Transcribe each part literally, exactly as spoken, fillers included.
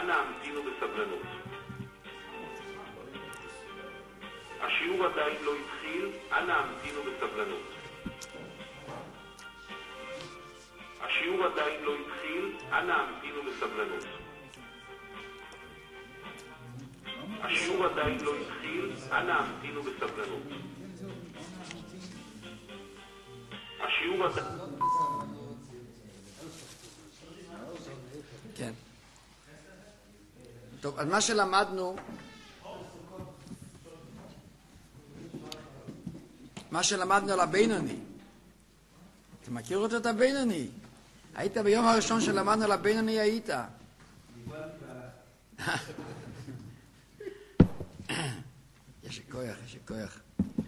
אנא המתינו בסבלנות. השיעור עדיין לא התחיל, אנא המתינו בסבלנות. השיעור עדיין לא התחיל, אנא המתינו בסבלנות. השיעור עדיין לא התחיל, אנא המתינו בסבלנות. השיעור עדיין... כן. טוב, אז מה שלמדנו, מה שלמדנו על הבינוני, אתה מכיר אותו את הבינוני? היית ביום הראשון שלמדנו על הבינוני, היית. יש כוח, יש כוח.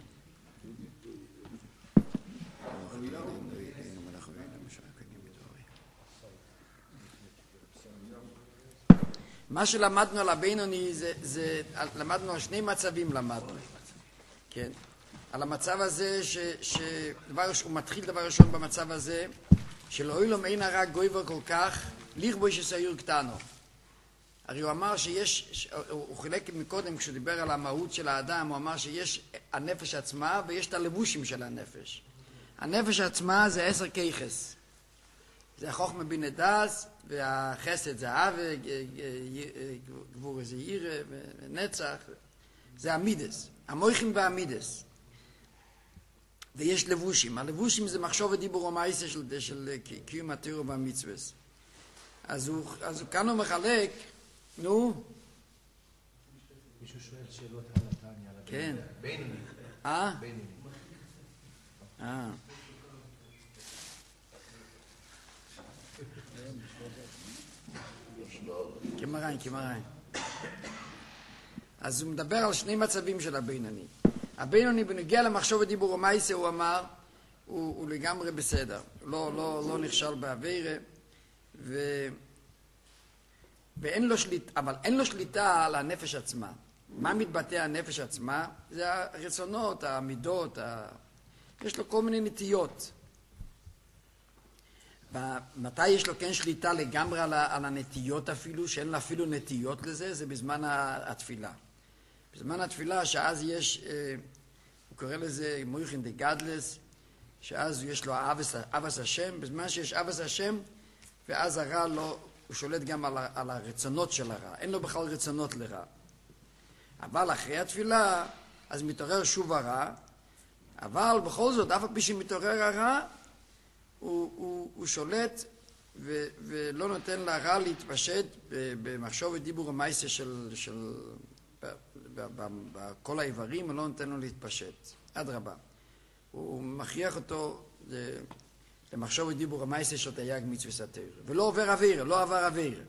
מה שלמדנו על הבינוני זה, זה, למדנו על שני מצבים למדנו. כן. על המצב הזה ש, שדבר, הוא מתחיל דבר ראשון במצב הזה של אוילום אין הרע גויבר כל כך לכבוי שסייר קטנו. הרי הוא אמר שיש, הוא חילק מקודם כשהוא דיבר על המהות של האדם, הוא אמר שיש הנפש עצמה ויש את הלבושים של הנפש. הנפש עצמה זה עשר כיחס. זה החוכמה בינה דעת, והחסד זה אהבה, גבור זה ירא ונצח, זה המידס, המויכים והמידס. ויש לבושים. הלבושים זה מחשוב ודיבור ומעשה של, של קיום התורה והמצוות. אז הוא, אז הוא כאן הוא מחלק, נו? מישהו שואל שאלות על התניא, על כן. בינוני. אה? בינוני. אה. כמראין, כמראין. אז הוא מדבר על שני מצבים של הבינוני. הבינוני בנגיע למחשוב ודיבור ומעשה, הוא אמר, הוא, הוא לגמרי בסדר. לא, לא, לא נכשל בעבירה, ו... ואין לו שליטה, אבל אין לו שליטה על הנפש עצמה. מה מתבטא הנפש עצמה? זה הרצונות, המידות, ה... יש לו כל מיני נטיות. ומתי יש לו כן שליטה לגמרי על, ה... על הנטיות אפילו, שאין לה אפילו נטיות לזה, זה בזמן התפילה. בזמן התפילה, שאז יש, הוא קורא לזה מויכין דה גדלס, שאז יש לו אבס השם, בזמן שיש אבס השם, ואז הרע לא, הוא שולט גם על, על הרצונות של הרע, אין לו בכלל רצונות לרע. אבל אחרי התפילה, אז מתעורר שוב הרע, אבל בכל זאת, אף פי שמתעורר הרע, הוא, הוא, הוא שולט ו, ולא נותן לרע להתפשט במחשוב ודיבור ומעשה של... של בכל האיברים, הוא לא נותן לו להתפשט. עד רבה. הוא מכריח אותו למחשוב ודיבור המעשה של תייג מצוות התורה. ולא עובר אוויר, לא עבר אוויר.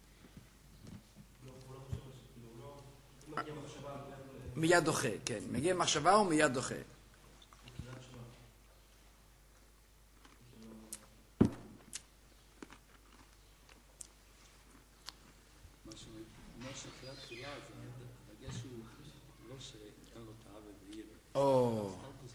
מיד דוחה, כן. מגיע מחשבה ומיד דוחה. או,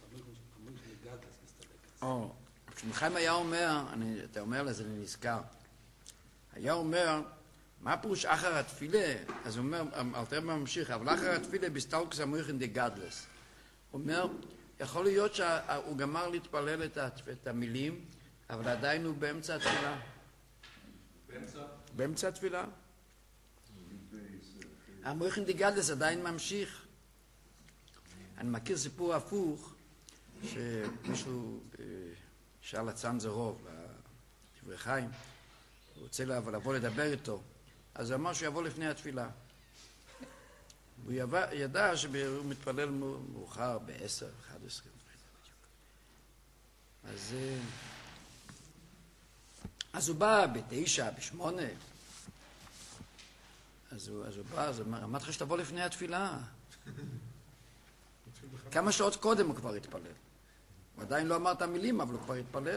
או, כשנחיים היה אומר, אני, אתה אומר לזה, אני נזכר, היה אומר, מה פירוש אחר התפילה? אז הוא אומר, אלתר ממשיך, אבל אחר התפילה בסטלקוס המויכין דה גדלס. הוא אומר, יכול להיות שהוא גמר להתפלל את, את המילים, אבל עדיין הוא באמצע התפילה. באמצע? באמצע התפילה. המויכין דה גדלס עדיין ממשיך. אני מכיר סיפור הפוך, שמישהו שאל הצנזרוב, דברי חיים, הוא רוצה לבוא לדבר איתו, אז הוא אמר שהוא יבוא לפני התפילה. הוא ידע שהוא מתפלל מאוחר ב-עשר, אחת עשרה. אז, אז הוא בא בתשע, בשמונה. אז הוא, אז הוא בא, אז הוא אמר, אמרתי לך שתבוא לפני התפילה. כמה שעות קודם הוא כבר התפלל. הוא עדיין לא אמר את המילים, אבל הוא כבר התפלל.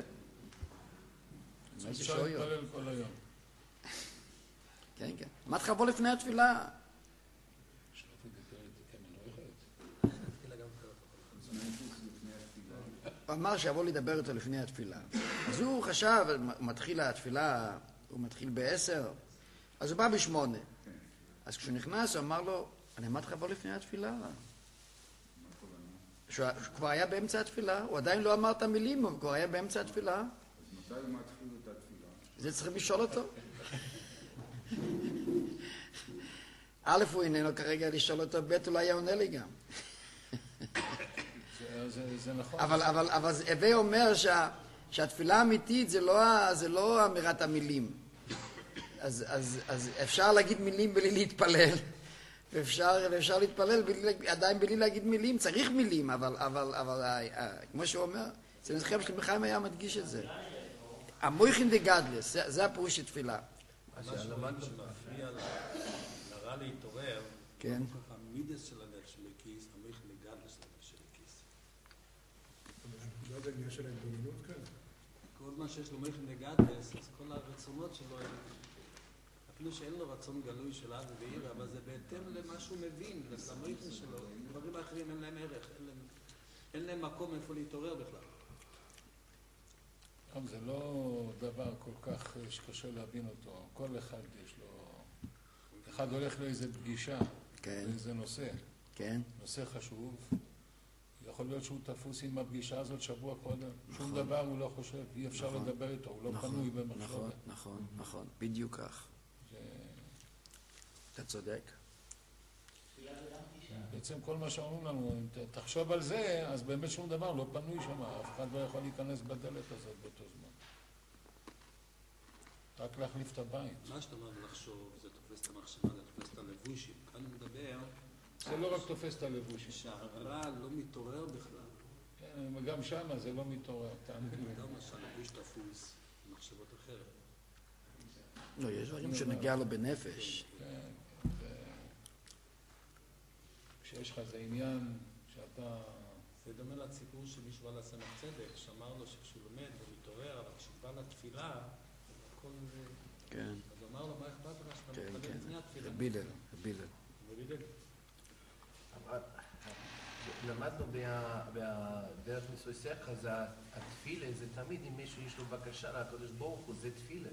אפשר להתפלל כל היום. כן, כן. אמרתי לך, בוא לפני התפילה. הוא אמר שיבוא לדבר איתו לפני התפילה. אז הוא חשב, מתחיל התפילה, הוא מתחיל בעשר, אז הוא בא בשמונה. אז כשהוא נכנס, הוא אמר לו, אני אמרתי לך בוא לפני התפילה. שהוא כבר היה באמצע התפילה, הוא עדיין לא אמר את המילים, הוא כבר היה באמצע התפילה. אז מתי הוא מתחיל את התפילה? זה צריכים לשאול אותו. א', הוא איננו כרגע לשאול אותו, ב', אולי היה עונה לי גם. זה, זה, זה נכון. אבל, אבל, אבל הווה אומר שה, שהתפילה האמיתית זה לא, זה לא אמירת המילים. אז, אז, אז אפשר להגיד מילים בלי להתפלל, ואפשר, ואפשר להתפלל בלי, עדיין בלי להגיד מילים, צריך מילים, אבל, אבל, אבל, כמו שהוא אומר, אצל נזכם של מיכאל היה מדגיש את זה. המויכין דגדלס, זה, זה הפירוש של תפילה. מה שלמדנו שמפריע לרע להתעורר, כן. המידס של הלב של הכיס, המויכין דגדלס של הלב של הכיס. לא יודע אם יש עליהם דומינות כאן. כל מה שיש לו מויכין דגדלס, אז כל הרצונות שלו, אפילו שאין לו רצון גלוי של אב ועיר, אבל זה בהתאם למה שהוא מבין, למויכין שלו. דברים האחרים אין להם ערך, אין להם, אין להם מקום איפה להתעורר בכלל. זה לא דבר כל כך שקשה להבין אותו. כל אחד יש לו... אחד הולך לאיזה פגישה, כן. לאיזה נושא. כן. נושא חשוב. יכול להיות שהוא תפוס עם הפגישה הזאת שבוע קודם. שום דבר הוא לא חושב, אי אפשר לדבר איתו, הוא לא פנוי במחשבת. נכון, נכון, נכון. בדיוק כך. אתה צודק. בעצם כל מה שאומרים לנו, אם תחשוב על זה, אז באמת שום דבר לא פנוי שם, אף אחד לא יכול להיכנס בדלת הזאת באותו זמן. רק להחליף את הבית. מה שאתה אומר לחשוב, זה תופס את המחשבה, זה תופס את הלבושים. כאן הוא מדבר... זה לא רק תופס את הלבושים. שהרע לא מתעורר בכלל. כן, גם שם זה לא מתעורר. גם שהלבוש תפוס במחשבות אחרת. לא, יש דברים שנגיע לו בנפש. כשיש לך איזה עניין שאתה... זה דומה לציבור שמישהו בא לסמך צדק, שאמר לו שכשהוא לומד ומתעורר, אבל כשהוא בא לתפילה, הכל... כן. אז הוא אמר לו, מה אכפת לך שאתה כן, מתפלל כן. לפני התפילה? בילל, בילל. ובילל. למדנו בדרך ניסוי שכל, אז התפילה זה תמיד אם מישהו יש לו בקשה לקדוש ברוך הוא, זה תפילה.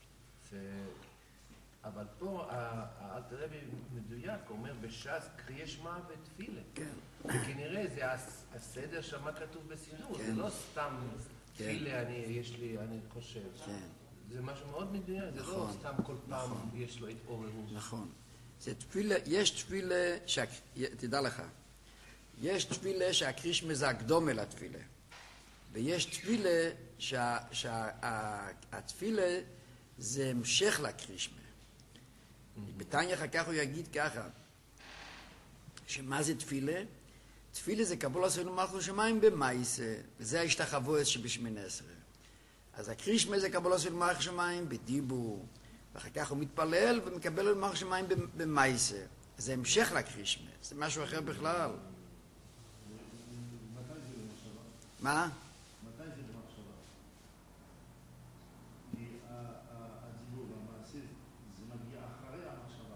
אבל פה האלתר רבי מדויק, אומר בש"ס קריאי שמע ותפילה. כן. וכנראה זה הסדר שמה כתוב בסידור, זה לא סתם תפילה יש לי, אני חושב. זה משהו מאוד מדויק, זה לא סתם כל פעם יש לו התעוררות. נכון. זה תפילה, יש תפילה, תדע לך, יש תפילה שהקרישמה זה הקדומה לתפילה. ויש תפילה שהתפילה זה המשך לקרישמה. בתניא אחר כך הוא יגיד ככה, שמה זה תפילה? תפילה זה קבול עשינו מלכות שמיים במייסה, וזה ההשתחוות שבשמונה עשרה. אז הקרישמה זה קבול עשינו מלכות שמיים בדיבור, ואחר כך הוא מתפלל ומקבל מלכות שמיים במייסה. זה המשך לקרישמה, זה משהו אחר בכלל. מה? מתי זה במחשבה? כי הדיבור והמעשה זה מגיע אחרי המחשבה.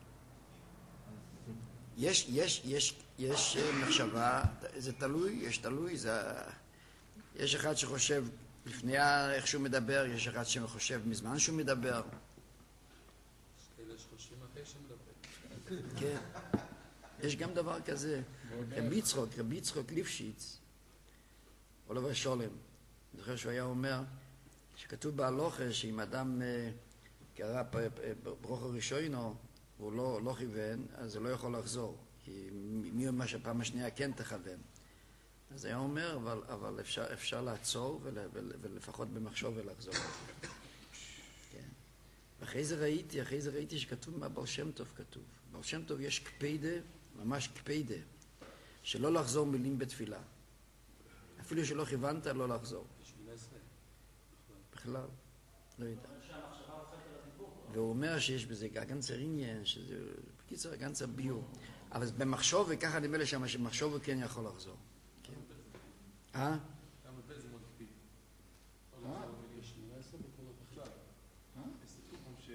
יש, יש, יש, יש מחשבה, זה תלוי, יש תלוי, זה... יש אחד שחושב לפני איך שהוא מדבר, יש אחד שחושב מזמן שהוא מדבר. יש כאלה שחושבים אחרי שמדבר. כן, יש גם דבר כזה. רבי יצחוק, רבי יצחוק ליפשיץ, עולב השולם, אני זוכר שהוא היה אומר, שכתוב בהלוכה שאם אדם קרא ברוכו ראשונו, והוא לא, לא כיוון, אז הוא לא יכול לחזור. כי מי אומר שהפעם השנייה כן תכוון. אז היה אומר, אבל, אבל אפשר, אפשר לעצור ול, ול, ולפחות במחשוב ולחזור. כן. ואחרי זה ראיתי, אחרי זה ראיתי שכתוב מה בר שם טוב כתוב. בר שם טוב יש קפידה, ממש קפידה, שלא לחזור מילים בתפילה. אפילו שלא כיוונת, לא לחזור. בכלל, לא יודע. והוא אומר שיש בזה גנצר עניין, שזה בקיצור גנצר ביור. אבל במחשוב, וככה נדמה לי שם שמחשוב הוא כן יכול לחזור. אה? גם בפה זה מאוד קפיד. אה? יש שמונה עשרה בקולות בכלל. אה? יש סיפורים ש...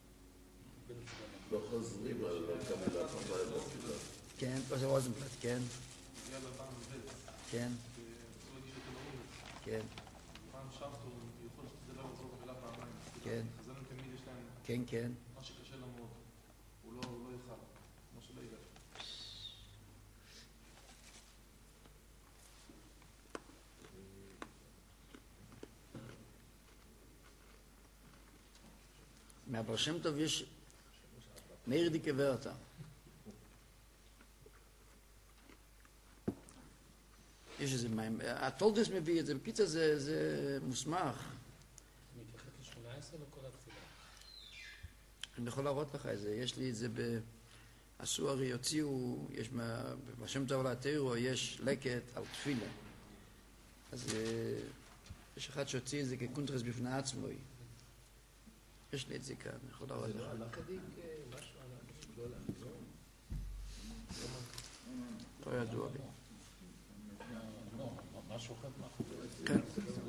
לא חוזרים על קבלת המים בתפילה. כן, זה רוזנבלט, כן. הגיע לבן בבית. כן. ורצו להגיש אותו לאומץ. כן. פעם שבתו, יכול להיות שזה לא יחזור במילה פעמיים. כן. אז לנו תמיד יש להם... כן, כן. מה שקשה מהבר שם טוב יש מאיר דיקה ורטה. יש איזה מים, הטולדס מביא את זה, בקיצה זה, זה מוסמך. זה מתייחס ל-שמונה עשרה לכל התפילה. אני יכול להראות לך את זה, יש לי את זה עשו הרי יוציאו, יש בשם טוב להתירו, יש לקט על תפילה. אז יש אחד שהוציא את זה כקונטרס בפני עצמו. יש לי את זה כאן, אני יכול להראות לך. זה לא הלך עדיק משהו על הגדולה? לא ידוע לי. משהו אחד מאחורי. כן.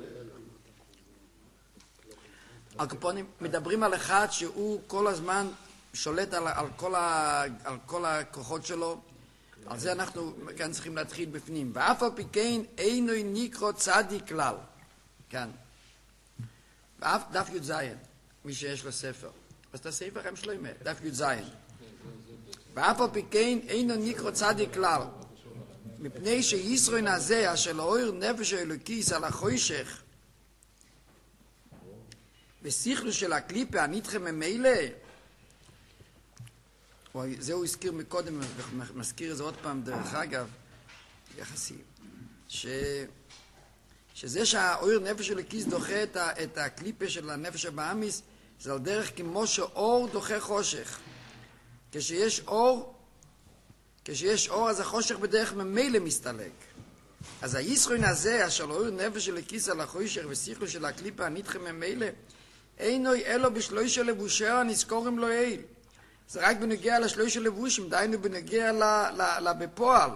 הקופונים מדברים על אחד שהוא כל הזמן שולט על, על, כל ה, על כל הכוחות שלו. על זה אנחנו כאן צריכים להתחיל בפנים. ואף על פי כן אינו נקרא צדיק כלל. כאן. ואף דף י"ז, מי שיש לו ספר. אז את הספר הם שלמה, דף י"ז. ואף על פי כן אינו נקרא צדיק כלל. מפני שישרוי נזה אשר לאור נפש האלוקיס על החושך ושיחלו של הקליפה הנדחה ממילא, זה הוא הזכיר מקודם, מזכיר את זה עוד פעם דרך אגב, יחסי, ש... שזה שהאור נפש האלוקיס דוחה את, ה... את הקליפה של הנפש הבאמיס, זה על דרך כמו שאור דוחה חושך. כשיש אור, כשיש אור אז החושך בדרך ממילא מסתלק. אז הישרוי הזה, אשר לאור נפש האלוקיס על החושך ושיחלו של הקליפה הנדחה ממילא, אינו אלו בשלושה לבושר הנזכורים לו איל. זה רק בנגיע לשלושה לבושים, דיינו בנגיע לבפועל.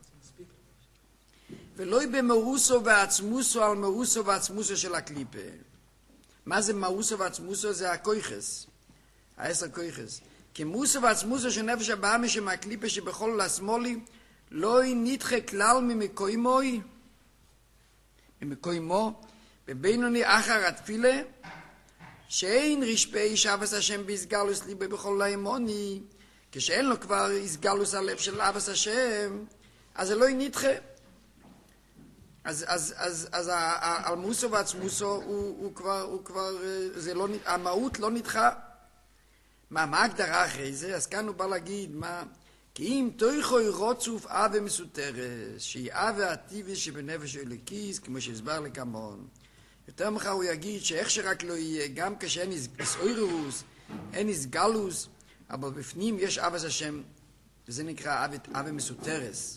ולא במאוסו ועצמוסו על מאוסו ועצמוסו של הקליפה. מה זה מאוסו ועצמוסו? זה הכויכס. העשר כויכס. כי מאוסו ועצמוסו של נפש הבאמי שמהקליפה שבכל השמאלי לא נדחה כלל ממקוימוי, ממקוימו, ובינוני אחר התפילה, שאין רשפי שבס השם בהסגלוס ליבי בכל האמוני, כשאין לו כבר הסגלוס הלב של אבס השם, אז זה לא נדחה. אז, אז, אז, אז המוסו ועצמוסו הוא, הוא כבר, הוא כבר, זה לא, המהות לא נדחה. מה, מה הגדרה אחרי זה? אז כאן הוא בא להגיד, מה, כי אם תויכוי רוצוף אבה מסותרס, שהיא אבה הטבעי שבנפש אלוקיס, כמו שהסבר לכמון. יותר מחר הוא יגיד שאיך שרק לא יהיה, גם כשאין איסאוירוס, אין איסגלוס, אבל בפנים יש אבס השם, וזה נקרא אבה מסותרס.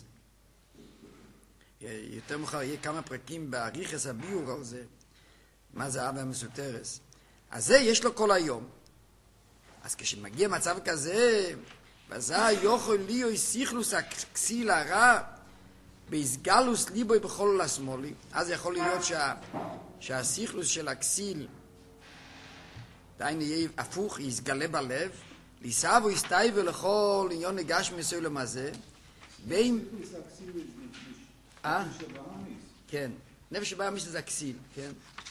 יותר מחר יהיה כמה פרקים באריכס הביור על זה, מה זה אבה מסותרס. אז זה יש לו כל היום. אז כשמגיע מצב כזה, וזה יוכל ליו סיכלוס הכסיל הרע, בהסגלוס ליבוי בכל השמאלי, אז יכול להיות שה, שהסיכלוס של הכסיל דיינו יהיה הפוך, יסגלה בלב, ליסבו יסתייבו לכל עניון נגש מסוים הזה, בין... אה? כן, נפש הבאמיס זה הכסיל, כן?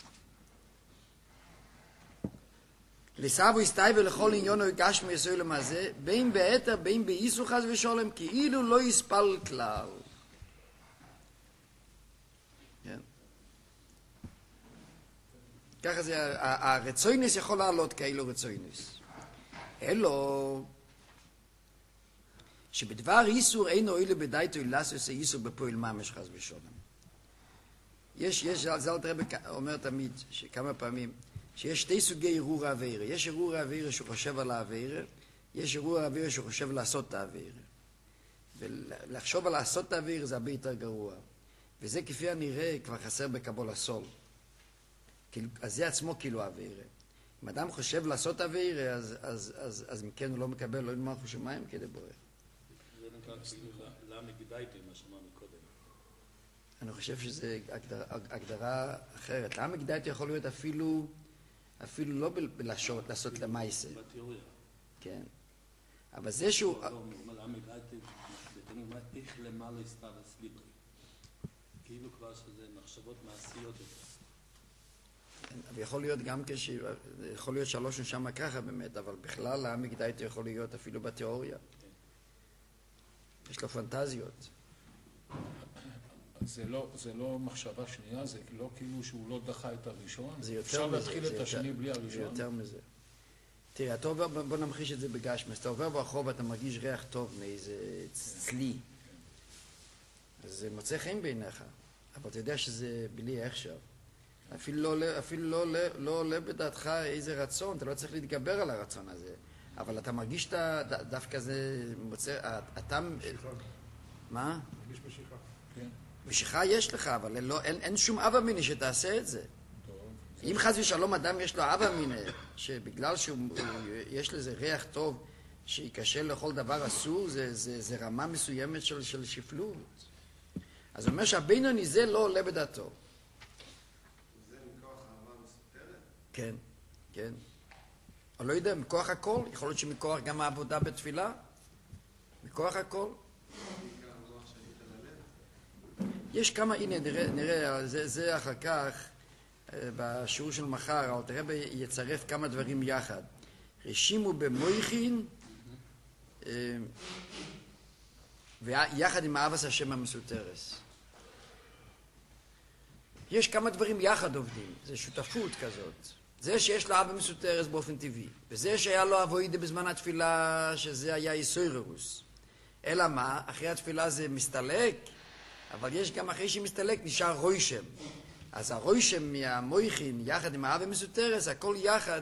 ליסבו יסתייבו לכל עניון נגש מסוים הזה, בין ביתר, בין באיסו חס ושולם, כאילו לא יספל כלל. ככה זה, הרצוינס יכול לעלות כאילו רצוינס. אלו, שבדבר איסור אין אוהלה בדייתו לסוס איסור בפועל ממש חס ושולם. יש, יש, זה אלתר רבי אומר תמיד, כמה פעמים, שיש שתי סוגי ערעור העבירה. יש ערעור העבירה שחושב על העבירה, יש ערעור העבירה שחושב לעשות את העבירה. ולחשוב על לעשות את העבירה זה הרבה יותר גרוע. וזה כפי הנראה כבר חסר בקבול הסול. אז זה עצמו כאילו העבירה. אם אדם חושב לעשות העבירה, אז, אז, אז, אז מכן הוא לא מקבל, לא נאמר חושב מים כדי בורר. זה נקרא למה גדייתי, מה שאמרנו קודם. אני חושב שזו הגדרה, הגדרה אחרת. למה גדייתי יכול להיות אפילו, אפילו לא בלשות, לעשות למעשה. בתיאוריה. כן. אבל זה שהוא... למה גדייתי, בתנים, איך למעלה הסתרס ליברי. כאילו כבר שזה מחשבות מעשיות יותר. ויכול להיות גם כש... יכול להיות שלוש נשמה ככה באמת, אבל בכלל המקדאית יכול להיות אפילו בתיאוריה. יש לו פנטזיות. זה לא, זה לא מחשבה שנייה, זה לא כאילו שהוא לא דחה את הראשון. זה יותר אפשר מזה. להתחיל את השני בלי זה הראשון. יותר מזה. תראה, אתה עובר, בוא נמחיש את זה בגשמס, אתה עובר ברחוב ואתה מרגיש ריח טוב מאיזה צלי, אז זה מוצא חן בעיניך, אבל אתה יודע שזה בלי הכשר. אפילו לא, אפילו לא, לא, לא עולה בדעתך איזה רצון, אתה לא צריך להתגבר על הרצון הזה, אבל אתה מרגיש את דווקא זה מוצא, אתה... מה? מרגיש משיכה. כן. משיכה יש לך, אבל לא, אין, אין שום אבא מיני שתעשה את זה. אם חס ושלום אדם יש לו אבא מיני, שבגלל שיש לזה ריח טוב, שיקשה לכל דבר אסור, זה, זה, זה רמה מסוימת של, של שפלות. אז הוא אומר שהבינוני זה לא עולה בדעתו. זה מכוח אהבה מסותרת? כן, כן. אני לא יודע, מכוח הכל, יכול להיות שמכוח גם העבודה בתפילה, מכוח הכל. יש כמה, הנה, נראה, נראה זה, זה אחר כך, בשיעור של מחר, אבל תראה יצרף כמה דברים יחד. רשימו במויכין, ויחד עם אהבת השם המסותרס. יש כמה דברים יחד עובדים, זה שותפות כזאת. זה שיש לו אהבה מסותרס באופן טבעי, וזה שהיה לו אבוידה בזמן התפילה, שזה היה איסוירוס. אלא מה? אחרי התפילה זה מסתלק, אבל יש גם אחרי שמסתלק נשאר רוישם. אז הרוישם מהמויכין יחד עם האהבה מסותרס, הכל יחד...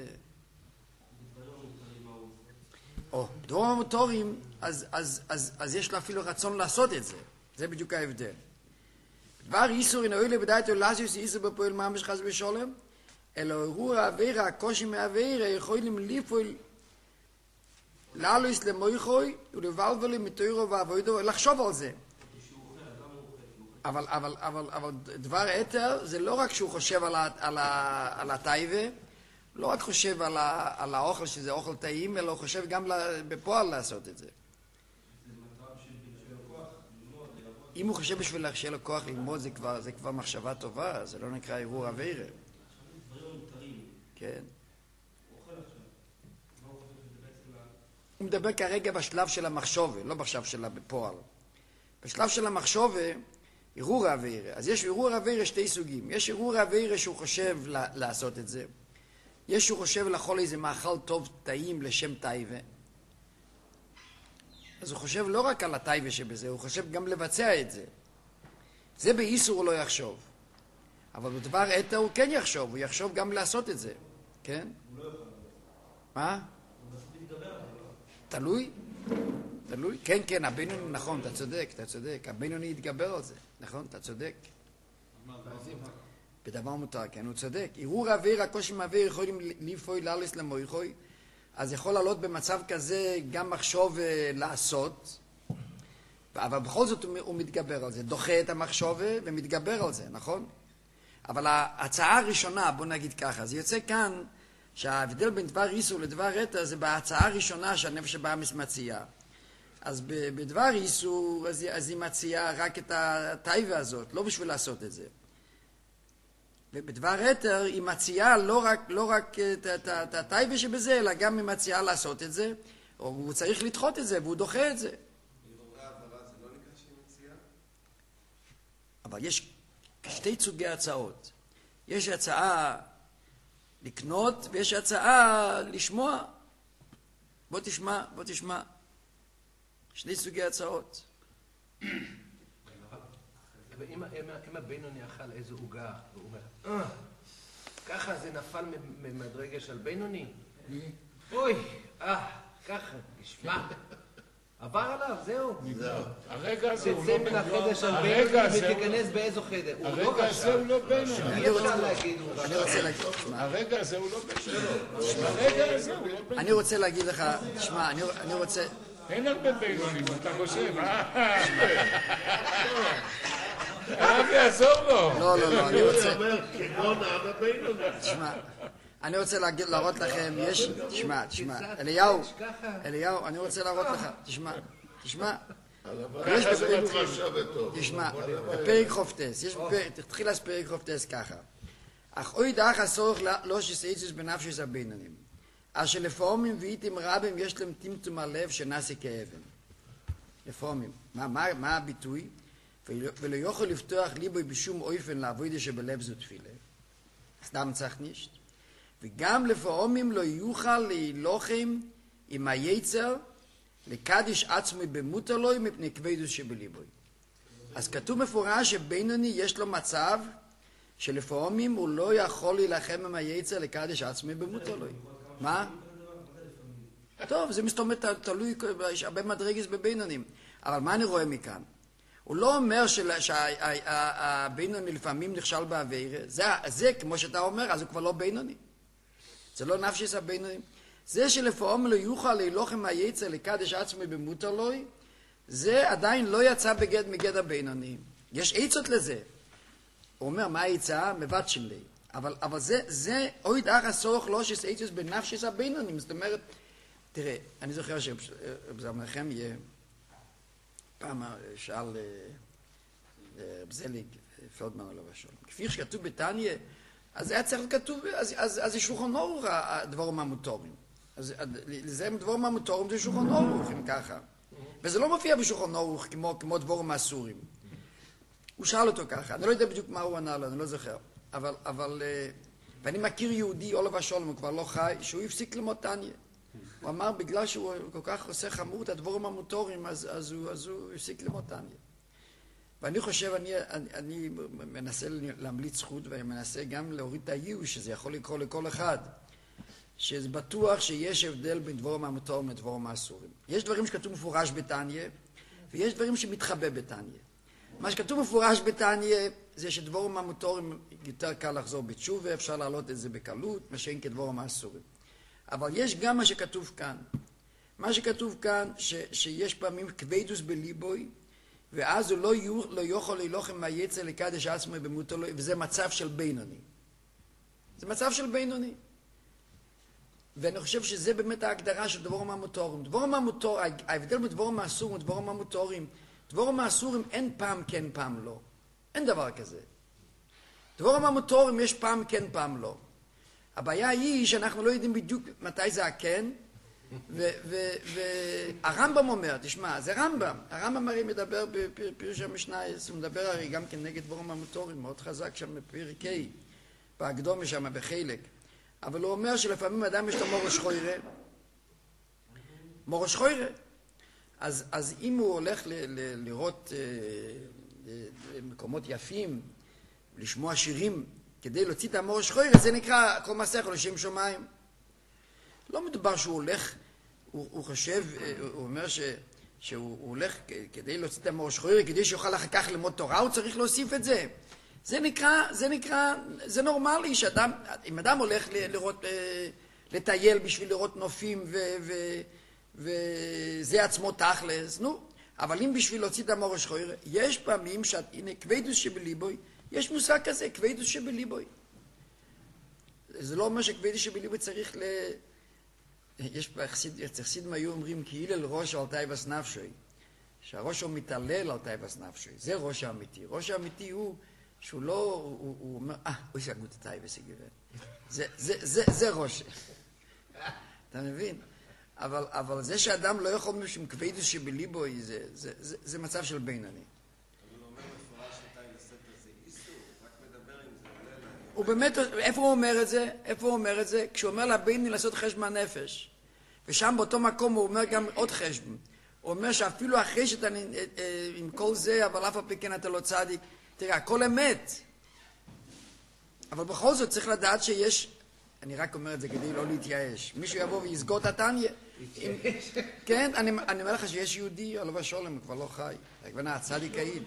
או, דברים המוטורים, אז, אז, אז, אז יש לו אפילו רצון לעשות את זה. זה בדיוק ההבדל. דבר איסור אין אוהלה בדעת אולסיוס איסור בפועל ממש חס ושלום, אלא אירוע העבירה, הקושי מהעבירה, יכולים לפעול לעלוס למויכוי ולבלבלי מתוירו ועבודו, לחשוב על זה. אבל, אבל, אבל, אבל דבר היתר זה לא רק שהוא חושב על, ה, על, ה, על הטייבה, לא רק חושב על, ה, על האוכל שזה אוכל טעים, אלא הוא חושב גם בפועל לעשות את זה. אם הוא חושב בשביל שיהיה לו כוח ללמוד, זה כבר, זה כבר מחשבה טובה, זה לא נקרא ערעור עבירה. כן. הוא מדבר כרגע בשלב של המחשבה, לא בשלב שלה בפועל. בשלב של המחשבה, ערעור העבירה. אז יש ערעור העבירה שתי סוגים. יש ערעור העבירה שהוא חושב לעשות את זה. יש שהוא חושב לאכול איזה מאכל טוב טעים לשם טייבה. אז הוא חושב לא רק על הטייבה שבזה, הוא חושב גם לבצע את זה. זה באיסור הוא לא יחשוב. אבל בדבר היתר הוא כן יחשוב, הוא יחשוב גם לעשות את זה. כן? הוא לא יכול. מה? הוא פשוט מתגבר עליו. תלוי? תלוי? כן, כן, הבינוני, נכון, אתה צודק, אתה צודק. הבינוני יתגבר על זה, נכון, אתה צודק. בדבר מותר, כן, הוא צודק. ערעור האוויר, הקושי מהאוויר יכולים לפעול לאלס למויכוי, אז יכול לעלות במצב כזה גם מחשוב לעשות, אבל בכל זאת הוא מתגבר על זה, דוחה את המחשוב ומתגבר על זה, נכון? אבל ההצעה הראשונה, בוא נגיד ככה, זה יוצא כאן שההבדל בין דבר איסור לדבר היתר זה בהצעה הראשונה שהנפש הבאמיס מציעה. אז בדבר איסור, אז, אז היא מציעה רק את הטייבה הזאת, לא בשביל לעשות את זה. ובדבר היתר היא מציעה לא רק, לא רק את, את, את הטייבה שבזה, אלא גם היא מציעה לעשות את זה, או הוא צריך לדחות את זה, והוא דוחה את זה. ערעורי העברה זה לא נקרא שהיא מציעה? אבל יש שתי סוגי הצעות. יש הצעה לקנות, ויש הצעה לשמוע. בוא תשמע, בוא תשמע. שני סוגי הצעות. אם הבינוני אכל איזו עוגה, והוא אומר, ככה זה נפל ממדרגה של בינוני? אוי, אה, ככה, נשמע. עבר עליו, זהו. הרגע הזה הוא לא תצא מן החדר של בינוני ותיכנס באיזו חדר. הרגע הזה הוא לא בינוני. אי אפשר להגיד. אני רוצה להגיד, הרגע הזה הוא לא בינוני. הרגע הזה הוא לא בינוני. אני רוצה להגיד לך, תשמע, אני רוצה... אין הרבה בינונים, אתה חושב, אה? הרב יעזור לו. לא, לא, לא, אני רוצה... הוא אומר, כגון אבא בינוני. תשמע, אני רוצה להראות לכם, יש... תשמע, תשמע, אליהו, אליהו, אני רוצה להראות לך, תשמע, תשמע. יש בפרק... תשמע, בפרק חופטס, יש בפרק... תתחיל אז פרק חופטס ככה. אך אוי דרך הצורך לא שסייצוס בנפשוס הבינונים. אשר לפעמים ואיתם רבים יש להם טמטום הלב שנעשה כאבן. לפעמים. מה, מה, מה הביטוי? ולא יוכל לפתוח ליבוי בשום אופן לעבודה שבלב זו תפילה. סתם צריך נישט. וגם לפעמים לא יוכל להילוחם עם היצר, לקדיש עצמי במוטלוי מפני כבדוס שבליבוי. אז כתוב מפורש שבינוני יש לו מצב שלפעמים הוא לא יכול להילחם עם היצר לקדיש עצמי במוטלוי. מה? טוב, זה מסתובב תלוי, יש הרבה מדרגס בבינונים. אבל מה אני רואה מכאן? הוא לא אומר שהבינוני לפעמים נכשל בעבירה. זה, זה, כמו שאתה אומר, אז הוא כבר לא בינוני. זה לא נפשיס הבינונים. זה שלפעמים לא יוכל להילוחם היצר לקדש עצמי במוטלוי, זה עדיין לא יצא בגד מגד הבינוני. יש עצות לזה. הוא אומר, מה העצה? מבט שלי. אבל, אבל זה, זה, אוי דרך הסורך לא שיש עצות בנפשיס הבינונים. זאת אומרת, תראה, אני זוכר שבזר מנחם יהיה, פעם שאל רב זליג, פלדמן עליו השלום. כפי שכתוב בתניא, אז היה צריך כתוב, אז, אז, אז זה שולחן אורוך הדבורים המותרים. אז לזה דבורים המותרים זה שולחן אורוך, אם ככה. וזה לא מופיע בשולחן אורוך כמו, כמו דבורים האסורים. הוא שאל אותו ככה, אני לא יודע בדיוק מה הוא ענה לו, אני לא זוכר. אבל, אבל, ואני מכיר יהודי, עולב השלום, הוא כבר לא חי, שהוא הפסיק ללמוד תניא. הוא אמר, בגלל שהוא כל כך עושה חמור את הדבורים המותרים, אז, אז, הוא, אז הוא הפסיק ללמוד תניא. ואני חושב, אני, אני, אני מנסה להמליץ זכות, ואני מנסה גם להוריד את הייאוש, שזה יכול לקרוא לכל אחד, שזה בטוח שיש הבדל בין דבורים המותרים לדבורים האסורים. יש דברים שכתוב מפורש בתניא, ויש דברים שמתחבא בתניא. מה שכתוב מפורש בתניא, זה שדבורים המותרים יותר קל לחזור בתשובה, אפשר להעלות את זה בקלות, מה שאין כדבורים האסורים. אבל יש גם מה שכתוב כאן. מה שכתוב כאן, ש, שיש פעמים כבדוס בליבוי, ואז הוא לא, יו, לא יכול להילוחם מהיצר לקדש עצמי במוטלוי, וזה מצב של בינוני. זה מצב של בינוני. ואני חושב שזה באמת ההגדרה של דבורים המותרים. דבורים המותרים, ההבדל בדבורים האסורים ודבורים המותרים, דבורים האסורים אין פעם כן פעם לא. אין דבר כזה. דבורים המותרים יש פעם כן פעם לא. הבעיה היא שאנחנו לא יודעים בדיוק מתי זה הכן, והרמב"ם אומר, תשמע, זה רמב"ם. הרמב"ם הרי מדבר בפירוש המשנה, הוא מדבר הרי גם כן נגד דבורים המותרים, מאוד חזק שם בפרק ה', בהקדומה שם בחלק. אבל הוא אומר שלפעמים אדם יש לו מורש חוירה, מורש חוירה. אז, אז אם הוא הולך ל, ל, לראות אה, מקומות יפים, לשמוע שירים, כדי להוציא את המורש חוירה, זה נקרא כל מסך לשם שמיים. לא מדובר שהוא הולך, הוא, הוא חושב, הוא אומר ש, שהוא הולך כדי להוציא את המורש חוירה, כדי שיוכל אחר כך ללמוד תורה, הוא צריך להוסיף את זה. זה נקרא, זה נקרא, זה נורמלי שאדם, אם אדם הולך ל, לראות, לטייל בשביל לראות נופים ו, ו, וזה עצמו תכלס, נו, אבל אם בשביל להוציא את המורש חוירה, יש פעמים שאת, הנה, כבדוס שבליבוי, יש מושג כזה, כבדוס שבליבוי. זה לא אומר שכבדוס שבליבוי צריך ל... יש חסידים היו אומרים, כי הלל ראש על טייבס נפשוי, שהראש הוא מתעלל על טייבס נפשוי, זה ראש האמיתי. ראש האמיתי הוא שהוא לא, הוא, הוא אומר, אה, אוי שגות טייבס יגבל. זה, זה, זה, זה ראש. אתה מבין? אבל, אבל זה שאדם לא יכול משום כבדוס שבליבוי, זה, זה, זה, זה מצב של בינוני. אבל הוא אומר מפורש מתי לספר זה איסור, רק מדבר עם זה, עולה לה. הוא באמת, איפה הוא אומר את זה? איפה הוא אומר את זה? כשהוא אומר לבינוני לעשות חשבון נפש. ושם באותו מקום הוא אומר גם עוד חשבון. הוא אומר שאפילו אחרי שאתה עם כל זה, אבל אף הפי כן אתה לא צדיק, תראה, הכל אמת. אבל בכל זאת צריך לדעת שיש, אני רק אומר את זה כדי לא להתייאש. מישהו יבוא ויסגור את התניא. כן, אני, אני אומר לך שיש יהודי, עליו השלום, הוא כבר לא חי. הכוונה, הצדיק העיד.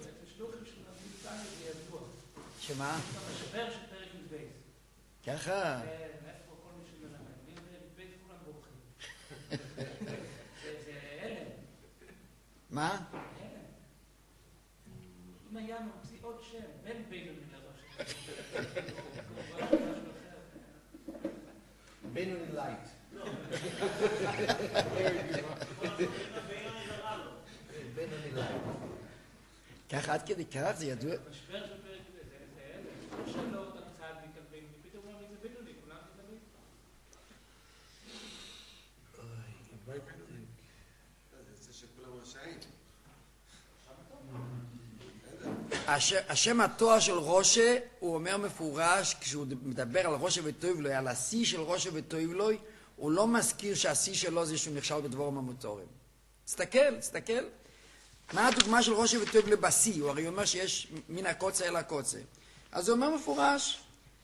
שמה? המשבר של פרק מבייס. ככה. מאיפה כל מי שמלמד? מבייס כולם בורחים. זה הלם. מה? הלם. אם היה מוציא עוד שם, בין בינוני לראש. בינוני לייט. בינוני לייט. ככה עד כדי כך זה ידוע. המשבר של פרק מבייס, זה הלם. לא שלא אותם צדיק על בינוני, פתאום אומרים זה בינוני, כולם תמיד. זה יוצא שכולם רשאים. השם, השם התואר של רושה, הוא אומר מפורש, כשהוא מדבר על רושה וטויבלוי, על השיא של רושה וטויבלוי, הוא לא מזכיר שהשיא שלו זה שהוא נכשל בדבורים המותרים. תסתכל, תסתכל. מה הדוגמה של רושה וטויבלוי בשיא? הוא הרי אומר שיש מן הקוצה אל הקוצה. אז הוא אומר מפורש,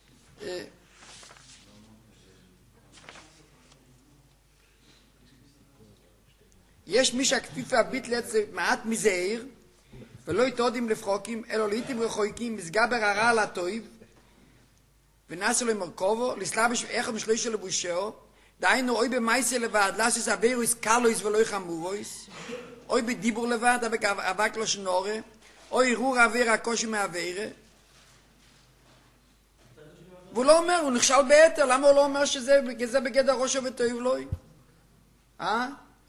יש מי שהכפיף והביטלת זה מעט מזעיר, ולא יתעודים לפחוקים, אלא לעתים רחוקים, מסגבר הרע על הטויב, ונעשו למרכובו, לסלבש אחד משלוש לבושהו, דהיינו אוי במייסה לבד, לאסיס אבירויס קלויס ולא יחמורויס, אוי בדיבור לבד, אבק לא שנורה, אוי ערעור אוויר הקושי מהאווירה. והוא לא אומר, הוא נכשל ביתר, למה הוא לא אומר שזה בגדר ראשו וטויבלוי? אה?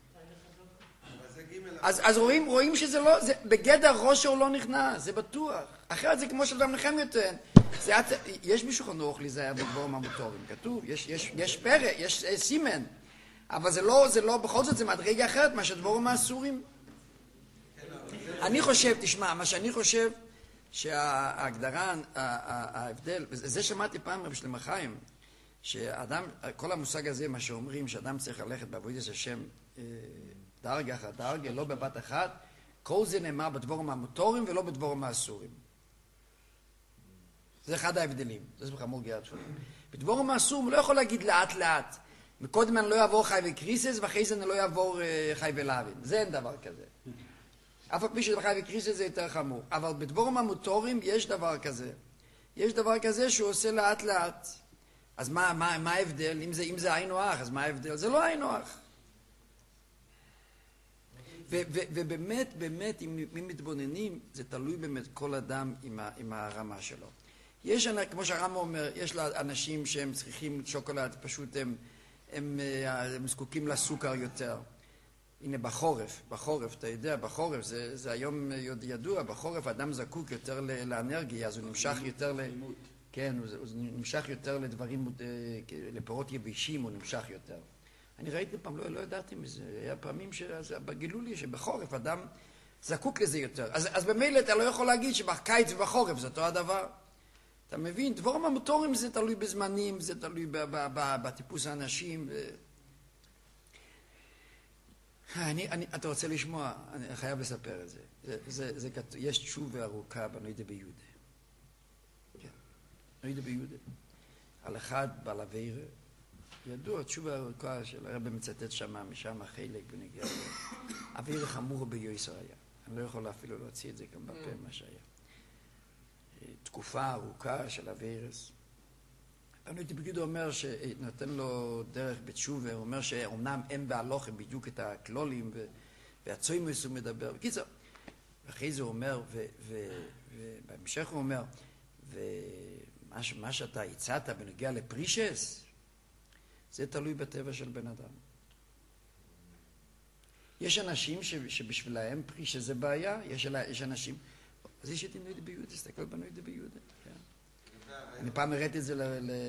אז, אז רואים, רואים שזה לא, זה, בגדר ראשו הוא לא נכנס, זה בטוח. אחרת זה כמו שאדם נחם יותר. זה, יש מישהו חנוך להיזהר בדבורים המותרים, כתוב, יש, יש, יש פרק, יש סימן, אבל זה לא, זה לא, בכל זאת זה מדרגה אחרת, מה שדבורים האסורים. אני חושב, תשמע, מה שאני חושב, שההגדרה, ההבדל, וזה שמעתי פעם רב שלמה חיים, שאדם, כל המושג הזה, מה שאומרים, שאדם צריך ללכת בעבודת השם, דרגה אחת דרגה, לא בבת אחת, כל זה נאמר בדבורים המותרים ולא בדבורים האסורים. זה אחד ההבדלים, זה בחמור גאה שלנו. בדבורים האסורים הוא לא יכול להגיד לאט לאט, מקודם אני לא יעבור חי וקריסס, ואחרי זה אני לא יעבור חי ולאווין. זה אין דבר כזה. אף על פי שבחי וקריסס זה יותר חמור. אבל בדבורים המותרים יש דבר כזה. יש דבר כזה שהוא עושה לאט לאט. אז מה, מה, מה ההבדל? אם זה, אם זה עין או אח, אז מה ההבדל? זה לא עין או אח. ו- ו- ובאמת, באמת, אם, אם מתבוננים, זה תלוי באמת כל אדם עם, ה- עם הרמה שלו. יש, כמו שהרמה אומר, יש לה אנשים שהם צריכים שוקולד, פשוט הם, הם, הם זקוקים לסוכר יותר. הנה בחורף, בחורף, אתה יודע, בחורף, זה, זה היום ידוע, בחורף האדם זקוק יותר לאנרגיה, אז הוא נמשך יותר ל... כן, הוא, הוא נמשך יותר לדברים, לפירות יבישים, הוא נמשך יותר. אני ראיתי פעם, לא, לא ידעתי מזה, היה פעמים שבגילו לי שבחורף אדם זקוק לזה יותר. אז, אז במילא אתה לא יכול להגיד שבקיץ ובחורף זה אותו הדבר. אתה מבין? דבורים המותרים זה תלוי בזמנים, זה תלוי ב, ב, ב, בטיפוס האנשים. ו... אני, אני, אתה רוצה לשמוע, אני חייב לספר את זה. זה, זה, זה, זה יש תשובה ארוכה בנוידה ביהודה. כן, נוידה ביהודה. על אחד בעל אווירה, ידוע, תשובה ארוכה של הרב מצטט שמה, משם החלק בנגיע. אווירה חמור ביועסו היה. אני לא יכול אפילו להוציא את זה גם בפה מה שהיה. תקופה ארוכה של אווירס. הנוידה ביהודה אומר שנותן לו דרך בתשובה, הוא אומר שאומנם אין בהלוכה בדיוק את הכלולים והצוימוס הוא מדבר. בקיצור, ואחרי זה הוא אומר, ובהמשך הוא אומר, ומה שאתה הצעת בנגיע לפרישס, זה תלוי בטבע של בן אדם. יש אנשים שבשבילהם פרישס זה בעיה, יש אנשים, אז יש את נוידה ביהודה, תסתכל בנוידה ביהודה. אני פעם הראיתי את זה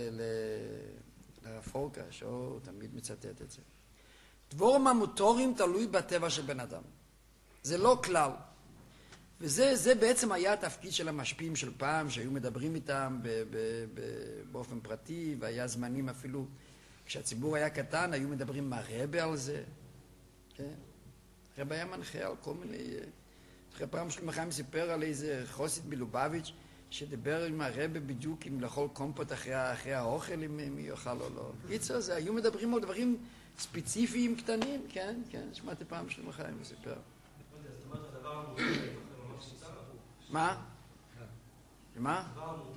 לרב פורקה, שהוא תמיד מצטט את זה. דבורים המותרים תלוי בטבע של בן אדם. זה לא כלל. וזה זה בעצם היה התפקיד של המשפיעים של פעם, שהיו מדברים איתם ב- ב- ב- באופן פרטי, והיה זמנים אפילו, כשהציבור היה קטן, היו מדברים עם הרבה על זה. כן? הרבה היה מנחה על כל מיני... אחרי פעם שלמה חיים סיפר על איזה חוסית מלובביץ', שדיבר עם הרבה בדיוק אם לאכול קומפוט אחרי, אחרי האוכל, אם מי יאכל או לא. קיצר, זה היו מדברים על דברים ספציפיים קטנים, כן, כן, שמעתי פעם שלמה חיים סיפר. מה? מה?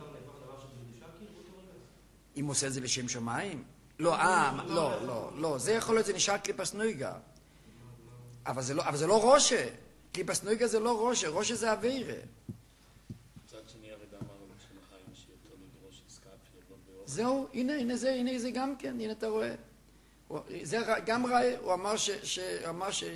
אם עושה את זה לשם שמיים? לא, אה, לא, לא, לא, זה יכול להיות, זה נשאר קליפס נויגה. אבל זה לא, אבל זה לא רושה. קליפס נויגה זה לא רושה, רושה זה אווירה. זהו, הנה, הנה זה, הנה זה גם כן, הנה אתה רואה. זה גם ראה, הוא אמר ש... אמר ש...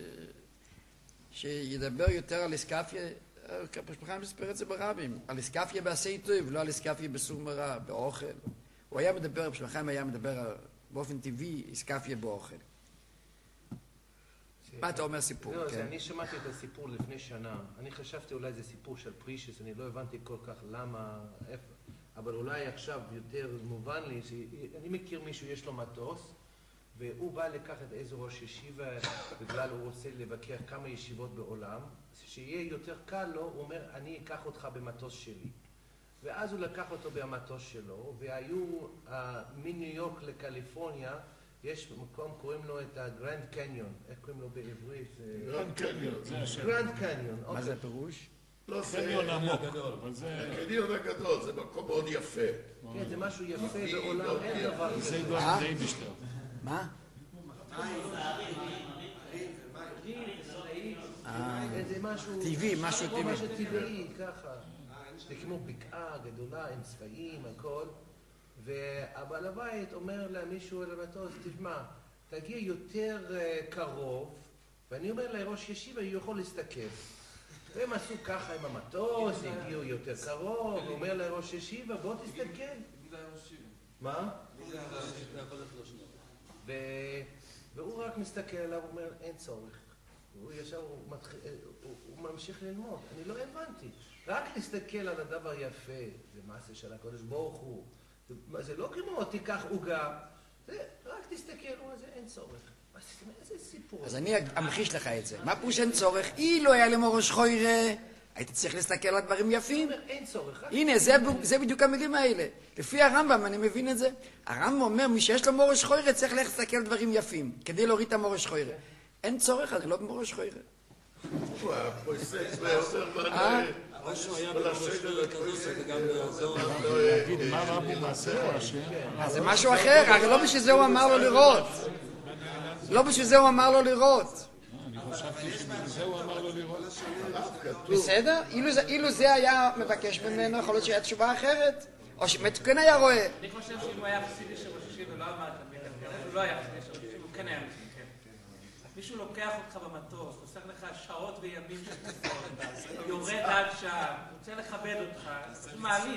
שידבר יותר על איסקפיה, פשפחיים מספר את זה ברבים, על איסקפיה בעשי טוב, לא על איסקפיה בסור מרע, באוכל. הוא היה מדבר, פשפחיים היה מדבר באופן טבעי, איסקפיה באוכל. מה אתה אומר סיפור? לא, כן. אני שמעתי את הסיפור לפני שנה. אני חשבתי אולי זה סיפור של פרישס, אני לא הבנתי כל כך למה, איפה. אבל אולי עכשיו יותר מובן לי, שאני מכיר מישהו, יש לו מטוס, והוא בא לקחת איזה ראש ישיבה, בגלל הוא רוצה לבקר כמה ישיבות בעולם, שיהיה יותר קל לו, הוא אומר, אני אקח אותך במטוס שלי. ואז הוא לקח אותו במטוס שלו, והיו מניו יורק לקליפורניה, יש מקום, קוראים לו את הגרנד קניון. איך קוראים לו בעברית? גרנד קניון, זה השם. גרנד קניון. מה זה הפירוש? לא, קניון עמוק. אבל זה... הקניון הגדול, זה מקום מאוד יפה. כן, זה משהו יפה בעולם, אין דבר כזה. זה גולן דייבישטר. מה? זה משהו... טבעי, משהו טבעי. משהו טבעי, ככה. זה כמו בקעה גדולה עם צבעים, הכל. והבעל הבית אומר למישהו על המטוס, תשמע, תגיע יותר קרוב, ואני אומר לראש ישיבה, הוא יכול להסתכל. והם עשו ככה עם המטוס, הגיעו יותר קרוב, הוא אומר לראש ישיבה, בוא תסתכל. מה? והוא רק מסתכל עליו, הוא אומר, אין צורך. הוא ישר, הוא ממשיך ללמוד. אני לא הבנתי. רק להסתכל על הדבר היפה, זה מעשה של הקודש ברוך הוא. זה לא כמו, תיקח עוגה, רק תסתכל, זה אין צורך. איזה סיפור. אז אני אמחיש לך את זה. מה פירוש אין צורך? אילו היה למורש חוירה, הייתי צריך להסתכל על דברים יפים. אין צורך. הנה, זה בדיוק המילים האלה. לפי הרמב"ם, אני מבין את זה. הרמב"ם אומר, מי שיש לו מורש חוירה, צריך להסתכל על דברים יפים, כדי להוריד את המורש חוירה. אין צורך, אני לא במורש חוירה. הוא היה פויסס ויותר מענה. משהו היה במורש חוירה כזאת וגם לעזור. להגיד מה רבו מעשיך השם. זה משהו אחר, הרי לא בשביל זה הוא אמר לו לראות. לא בשביל זה הוא אמר לו לראות. אני חשבתי שבשביל זה הוא אמר לו לראות. בסדר? אילו זה היה מבקש ממנו, יכול להיות שהיה תשובה אחרת. או שבאמת הוא כן היה רואה. אני חושב שאם הוא היה חסידי של ראש ישיבה ולא אמר תמיד, הוא לא היה חסידי של ראש ישיבה, הוא כן היה חסידי. מישהו לוקח אותך במטוס, עושה לך שעות וימים של תפות, יורד עד שם, רוצה לכבד אותך, זה מעליב.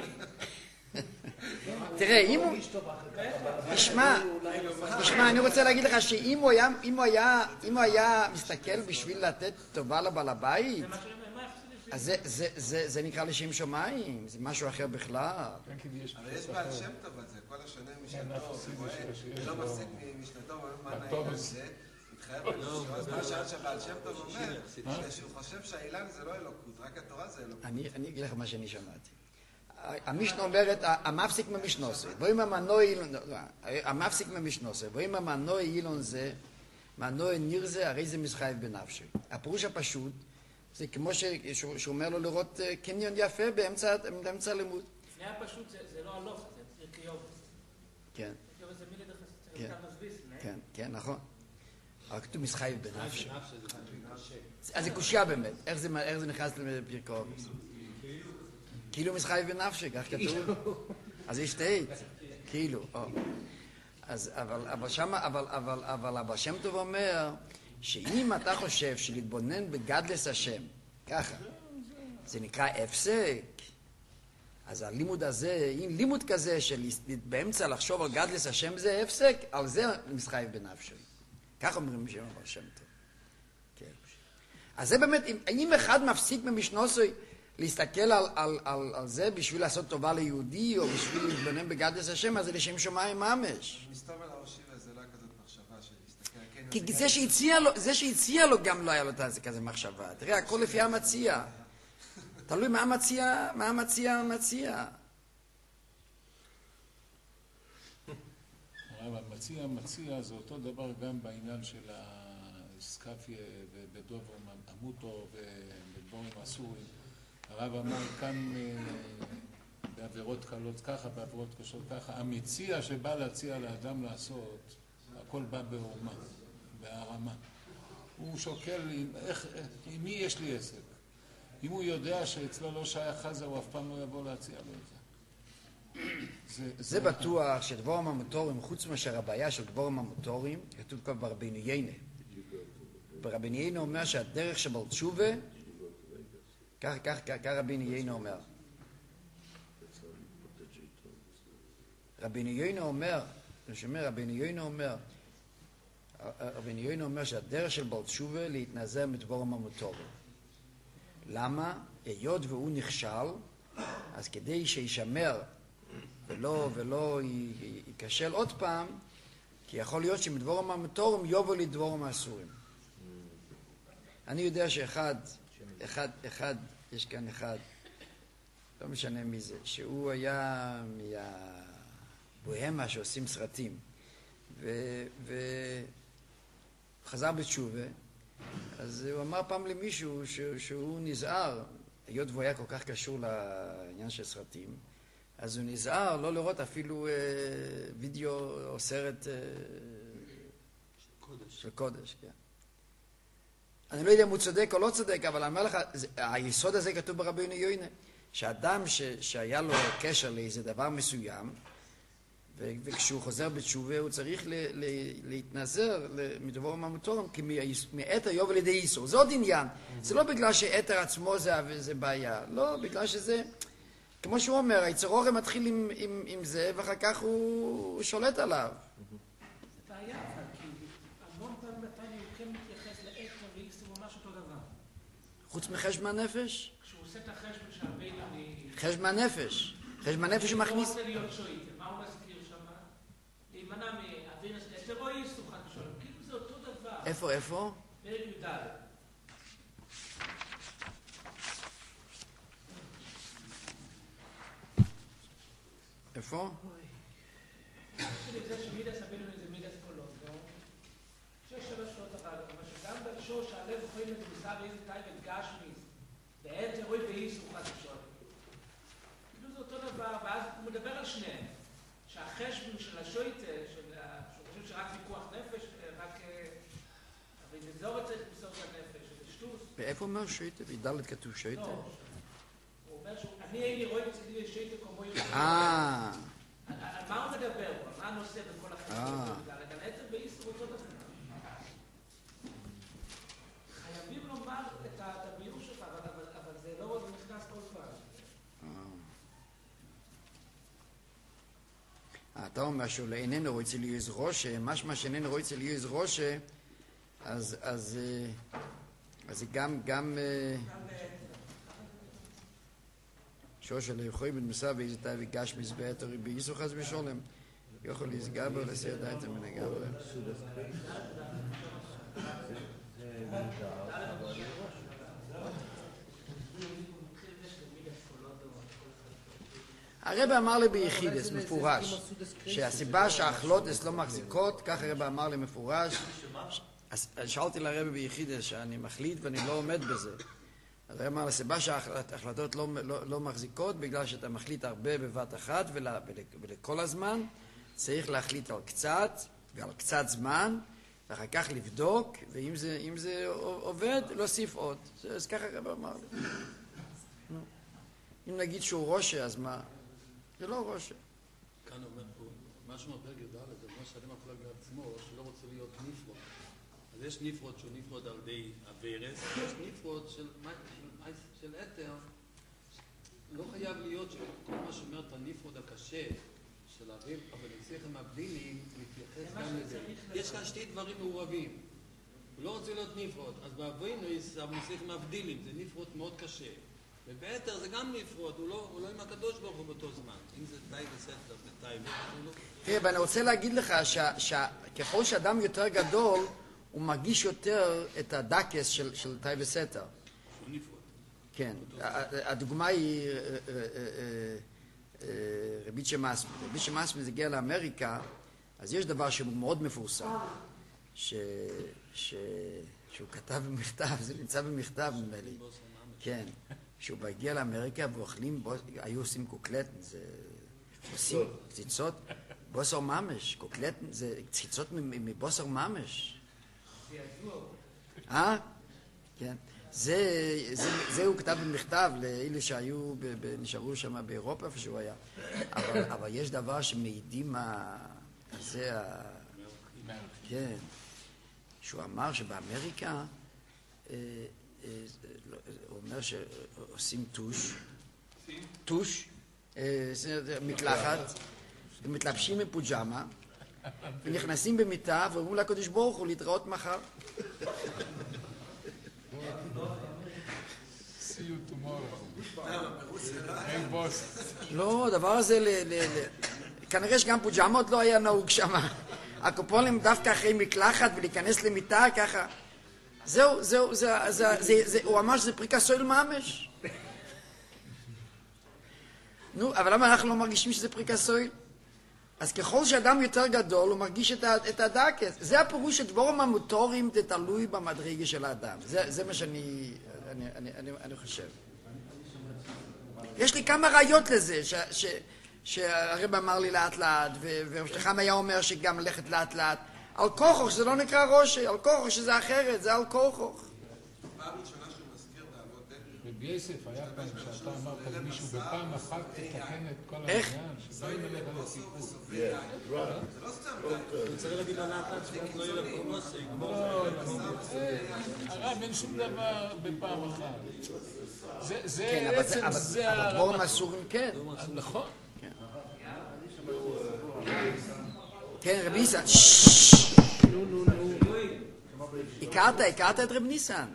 תראה, אם הוא... תשמע, תשמע, אני רוצה להגיד לך שאם הוא היה, אם הוא היה, אם הוא היה מסתכל בשביל לתת טובה לבעל הבית, אז זה נקרא לשם שמיים, זה משהו אחר בכלל. אבל יש בעל שם טוב על זה, כל השונה משנתו, לא מפסיק משנתו, מה נעים על זה, מתחייב על זה, מה שעד שבעל שם טוב אומר, שהוא חושב שהאילן זה לא אלוקות, רק התורה זה אלוקות. אני אגיד לך מה שאני שמעתי. המשנה אומרת, המפסיק ממשנוסי, ואם המנוי, המפסיק ממשנוסי, ואם המנוי אילון זה, מנוי ניר זה, הרי זה מסחייב בנפשי. הפירוש הפשוט, זה כמו שהוא אומר לו לראות קניון יפה באמצע הלימוד. לפני הפשוט זה לא הלוך, זה קריוב. כן. קריוב זה מילה דרך כתב מזביס, לא? כן, כן, נכון. אבל כתוב מסחייב בנפשי. אז זה קושיה באמת, איך זה נכנס לפרקי אובס? כאילו מסחייב בנפשי, כך כתוב. אז יש תהית, כאילו. אז, אבל, אבל שמה, אבל, אבל, אבל, אבל שם טוב אומר, שאם אתה חושב שלהתבונן בגדלס השם, ככה, זה נקרא הפסק, אז הלימוד הזה, אם לימוד כזה של באמצע לחשוב על גדלס השם זה הפסק, על זה מסחייב בנפשי. כך אומרים שם אבל שם טוב. כן. אז זה באמת, אם אחד מפסיק במשנוסוי, להסתכל על, על, על, על זה בשביל לעשות טובה ליהודי, או בשביל להתבונן בגדלס השם, אז זה לשם שמיים ממש. מסתובב על הראש שיבה זה לא כזאת מחשבה של להסתכל, כן, כי זה שהציע לו, זה שהציע לו גם לא היה לו כזה מחשבה. תראה, הכל לפי המציע. תלוי מה המציע, מה המציע מציע. המציע, מציע זה אותו דבר גם בעניין של הסקפיה ובדובר עמותו ובדבורים אסורים. הרב אמר כאן בעבירות קלות ככה, בעבירות קשות ככה. המציע שבא להציע לאדם לעשות, הכל בא בעורמה, בהרמה. הוא שוקל עם, איך, עם מי יש לי עסק. אם הוא יודע שאצלו לא שייך חזה, הוא אף פעם לא יבוא להציע לו את זה. זה, זה בטוח שדבורם המוטורים, חוץ מאשר הבעיה של דבורם המוטורים, כתוב כבר ברבינו יינה. ברבינו יינה אומר שהדרך של תשובה, כך, כך, כך, כך רבינו יינה אומר. רבינו יינה אומר, אני שומע, רבינו יינה אומר, רבי יוינה אומר שהדרך של בעל תשובה להתנזר מדבורם המוטורים. למה? היות והוא נכשל, אז כדי שישמר ולא, ולא ייכשל עוד פעם, כי יכול להיות שמדבורם המוטורים יובו לדבורם האסורים. אני יודע שאחד, אחד, אחד, יש כאן אחד, לא משנה מי זה, שהוא היה מהבוהמה שעושים סרטים, וחזר בתשובה, אז הוא אמר פעם למישהו שהוא נזהר, היות והוא היה כל כך קשור לעניין של סרטים, אז הוא נזהר לא לראות אפילו וידאו או סרט של קודש, כן. אני לא יודע אם הוא צודק או לא צודק, אבל אני אומר לך, היסוד הזה כתוב ברבי יוינה, שאדם ש, שהיה לו קשר לאיזה דבר מסוים, ו, וכשהוא חוזר בתשובה, הוא צריך ל, ל, להתנזר מדבורם המוטורים, כי מעת היובל לידי איסור. זה עוד עניין. זה לא בגלל שאתר עצמו זה, זה בעיה. לא, בגלל שזה, כמו שהוא אומר, היצר אורם מתחיל עם, עם, עם זה, ואחר כך הוא, הוא שולט עליו. זה בעיה, אבל כי המון פעמים בתניא הוא כן מתייחס לאתר ואיסור ממש אותו דבר. חוץ מחשבון נפש? כשהוא עושה את החשבון שהבינוני... חשבון נפש. חשבון נפש הוא מכניס... הוא רוצה להיות שויטר. מה הוא מזכיר שם? להימנע מאוויר אתר או איסור חד ושלום. כאילו זה אותו דבר. איפה, איפה? פרק י"ד. איפה? זה שמידס הבינוני זה מידס קולות, לא? שש שבע שעות אחר כך, אבל שגם בלשור שהלב יכולים לתבוסה ואיזה תאי וגשמיס, בעת אירוי ואיסור חד ושלום. כאילו זה אותו דבר, ואז הוא מדבר על שניהם, שהחשבון של השויטה, שהוא חושב שרק ויכוח נפש, רק... אבל נזור צריך למסור את הנפש, זה שטוס. ואיפה אומר שויטה? בידלת כתוב שויטה? לא, הוא אומר שאני הייתי רואה אצלי שויטה כמו יום. אה... על מה הוא מדבר? מה הנושא בכל החשבון? על הגן עצר ואיסור אותו דבר. חייבים לומר את הביור שלך, אבל זה לא נכנס כל פעם. אתה אומר שהוא איננו רואה אצל יועז רושה, משמע שאיננו רואה אצל יועז רושה, אז זה גם... גם שושה לא יכול בנמסה ואיזה תאי וגש מזבעת או ריבי איסור חס ושולם יכול להסגבר לסייע דייתם ונגבר הרב אמר לי ביחידס מפורש שהסיבה שהאכלותס לא מחזיקות, כך הרב אמר לי מפורש, שאלתי לרב ביחידס שאני מחליט ואני לא עומד בזה, אז הוא אמר, הסיבה שההחלטות לא, לא, לא מחזיקות, בגלל שאתה מחליט הרבה בבת אחת ול, ול, ולכל הזמן, צריך להחליט על קצת ועל קצת זמן, ואחר כך לבדוק, ואם זה, אם זה עובד, להוסיף עוד. אז ככה הרב אמר לי. אם נגיד שהוא רושה, אז מה? זה לא רושה. כאן אומר פה, מה שאומר פרק י"ד, זה מה שאדם הפלג לעצמו, שלא רוצה להיות נפרוד. אז יש נפרוד שהוא נפרוד על די הוורס, יש נפרוד של, של אתר, לא חייב להיות שכל מה שאומר את הנפרוד הקשה של הריב, אבל נצליחם הבדילים מתייחס גם לזה. יש כאן שתי דברים מעורבים. הוא לא רוצה להיות נפרוד, אז באבוינוס נצליחם הבדילים, זה נפרוד מאוד קשה. ובאתר זה גם נפרוד, הוא לא, הוא לא עם הקדוש ברוך הוא באותו זמן. אם זה תאי וסתר ותאי ותאי. תראה, ואני רוצה להגיד לך שככל שאדם יותר גדול, הוא מרגיש יותר את הדקס של, של תאי וסתר. שהוא נפרוד. כן. הדוגמה היא רבית שמאסמי. רבית שמאסמי זה הגיע לאמריקה, אז יש דבר שהוא מאוד מפורסם, ש, ש, שהוא כתב במכתב, זה נמצא במכתב נדמה לי. כן. שהוא הגיע לאמריקה ואוכלים, היו עושים קוקלט, זה עושים קציצות, בוסר ממש, קוקלט זה קציצות מבוסר ממש. אה? כן. זה, זה, זה הוא כתב במכתב לאלה שהיו, ב, ב, נשארו שם באירופה איפה שהוא היה. אבל, אבל יש דבר שמעידים מה... זה ה... כן. שהוא אמר שבאמריקה, אה, אה, הוא אומר שעושים טוש, טוש, אה, מקלחת, מתלבשים מפוג'מה, ונכנסים במיטה ואומרים לקדוש ברוך הוא להתראות מחר. See you tomorrow. Hey boss. לא, הדבר הזה, ל- ל- ל- כנראה שגם פוג'מות לא היה נהוג שם. הקופונים דווקא אחרי מקלחת ולהיכנס למיטה ככה. זהו, זהו, זה, זה, זה, זה, הוא אמר שזה פריקה סויל ממש. נו, אבל למה אנחנו לא מרגישים שזה פריקה סויל? אז ככל שאדם יותר גדול, הוא מרגיש את, ה, את הדקת. זה הפירוש שדבורים המוטוריים זה תלוי במדרגה של האדם. זה, זה מה שאני אני, אני, אני, אני חושב. יש לי כמה ראיות לזה, ש, ש, שהרב אמר לי לאט לאט, ושלחם היה אומר שגם ללכת לאט לאט. על כוחוך, שזה לא נקרא ראשי, על כוחוך שזה אחרת, זה על כוחוך. פעם ראשונה שהוא מזכיר באבות דקל. רבי יוסף היה פעם שאתה אמרת למישהו בפעם אחת תתקן את כל העניין, שבאים אליך לסיפור. זה לא סתם הוא צריך להגיד על האחת שלא יהיה לפרמוס, יגמור. לא, הרב אין שום דבר בפעם אחת. זה בעצם זה אבל דבורים אסורים כן. נכון. כן, רב ניסן. נו, נו, נו. הכרת, הכרת את רב ניסן?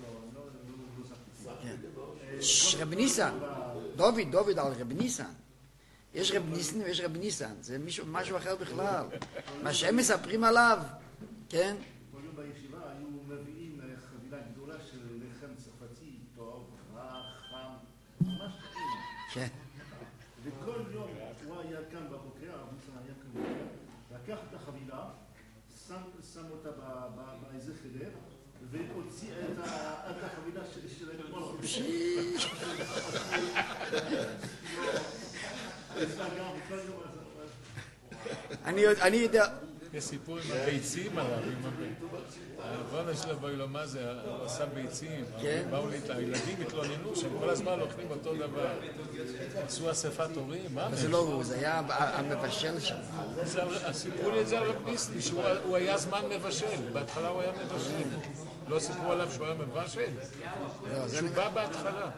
רב ניסן. דוד, דוד על רב ניסן. יש רב ניסן ויש רב ניסן. זה משהו אחר בכלל. מה שהם מספרים עליו, כן? כל יום בישיבה היו מביאים חבילה גדולה של לחם צרפתי, טוב, רך, חם, ממש טעים. כן. וכל יום הוא היה כאן בבוקר, הרב ניסן היה כאן בבוקר, לקח את החבילה, שם אותה באיזה חדר, והוציא את החבילה של אתמול. אני יודע... יש סיפור עם הביצים עליו, עם העוונה שלו באילומה זה, הוא עשה ביצים, באו לי את הילדים, התלוננו שהם כל הזמן אוכלים אותו דבר. עשו אספת הורים, מה? זה לא הוא, זה היה המבשל שם. סיפרו לי את זה על רב ניסן, שהוא היה זמן מבשל, בהתחלה הוא היה מבשל. לא סיפרו עליו שהוא היה מבשל? שהוא בא בהתחלה.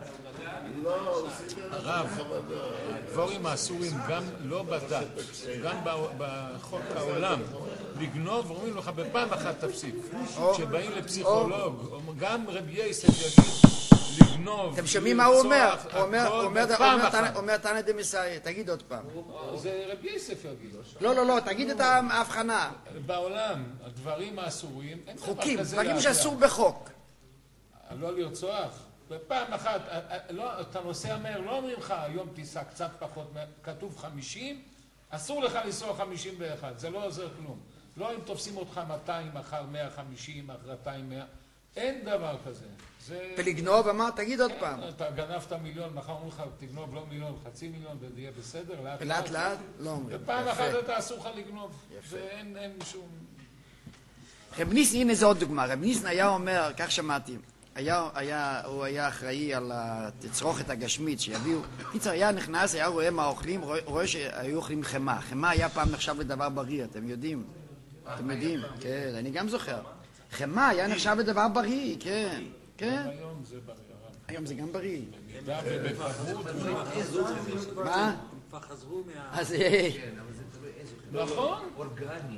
הרב, הדבורים האסורים גם לא בדת, גם בחוק העולם, לגנוב, אומרים לך בפעם אחת תפסיק. כשבאים לפסיכולוג, גם רבי יוסף יגיד לגנוב, אתם שומעים מה הוא אומר? הוא אומר תנא דמסייע, תגיד עוד פעם. זה רבי יוסף יגיד. לא, לא, לא, תגיד את ההבחנה. בעולם, הדברים האסורים, חוקים, דברים שאסור בחוק. לא לרצוח. בפעם אחת, אתה נוסע מהר, לא אומרים לך, היום תיסע קצת פחות, כתוב חמישים, אסור לך לנסוע חמישים ואחת, זה לא עוזר כלום. לא אם תופסים אותך מאתיים, אחר מאה וחמישים, אחרתיים מאה, אין דבר כזה. ולגנוב, אמר, תגיד עוד פעם. אתה גנבת מיליון, מחר אומרים לך, תגנוב לא מיליון, חצי מיליון, וזה יהיה בסדר, לאט לאט. לאט לאט? לא אומרים. בפעם אחת אתה אסור לך לגנוב, ואין שום... רב ניסן, הנה זה עוד דוגמה, רב ניסן היה אומר, כך שמעתי, היה, היה, הוא היה אחראי על התצרוכת הגשמית שיביאו. קיצר, היה נכנס, היה רואה מה אוכלים, רואה, רואה שהיו אוכלים חמה. חמה היה פעם נחשב לדבר בריא, אתם יודעים? אתם יודעים? כן, אני גם זוכר. חמה היה נחשב לדבר בריא, כן, כן. היום זה בריא. היום זה גם בריא. במידה ובפחות. מה? כבר חזרו מה... אז... כן, אבל זה תלוי איזה... נכון. אורגני.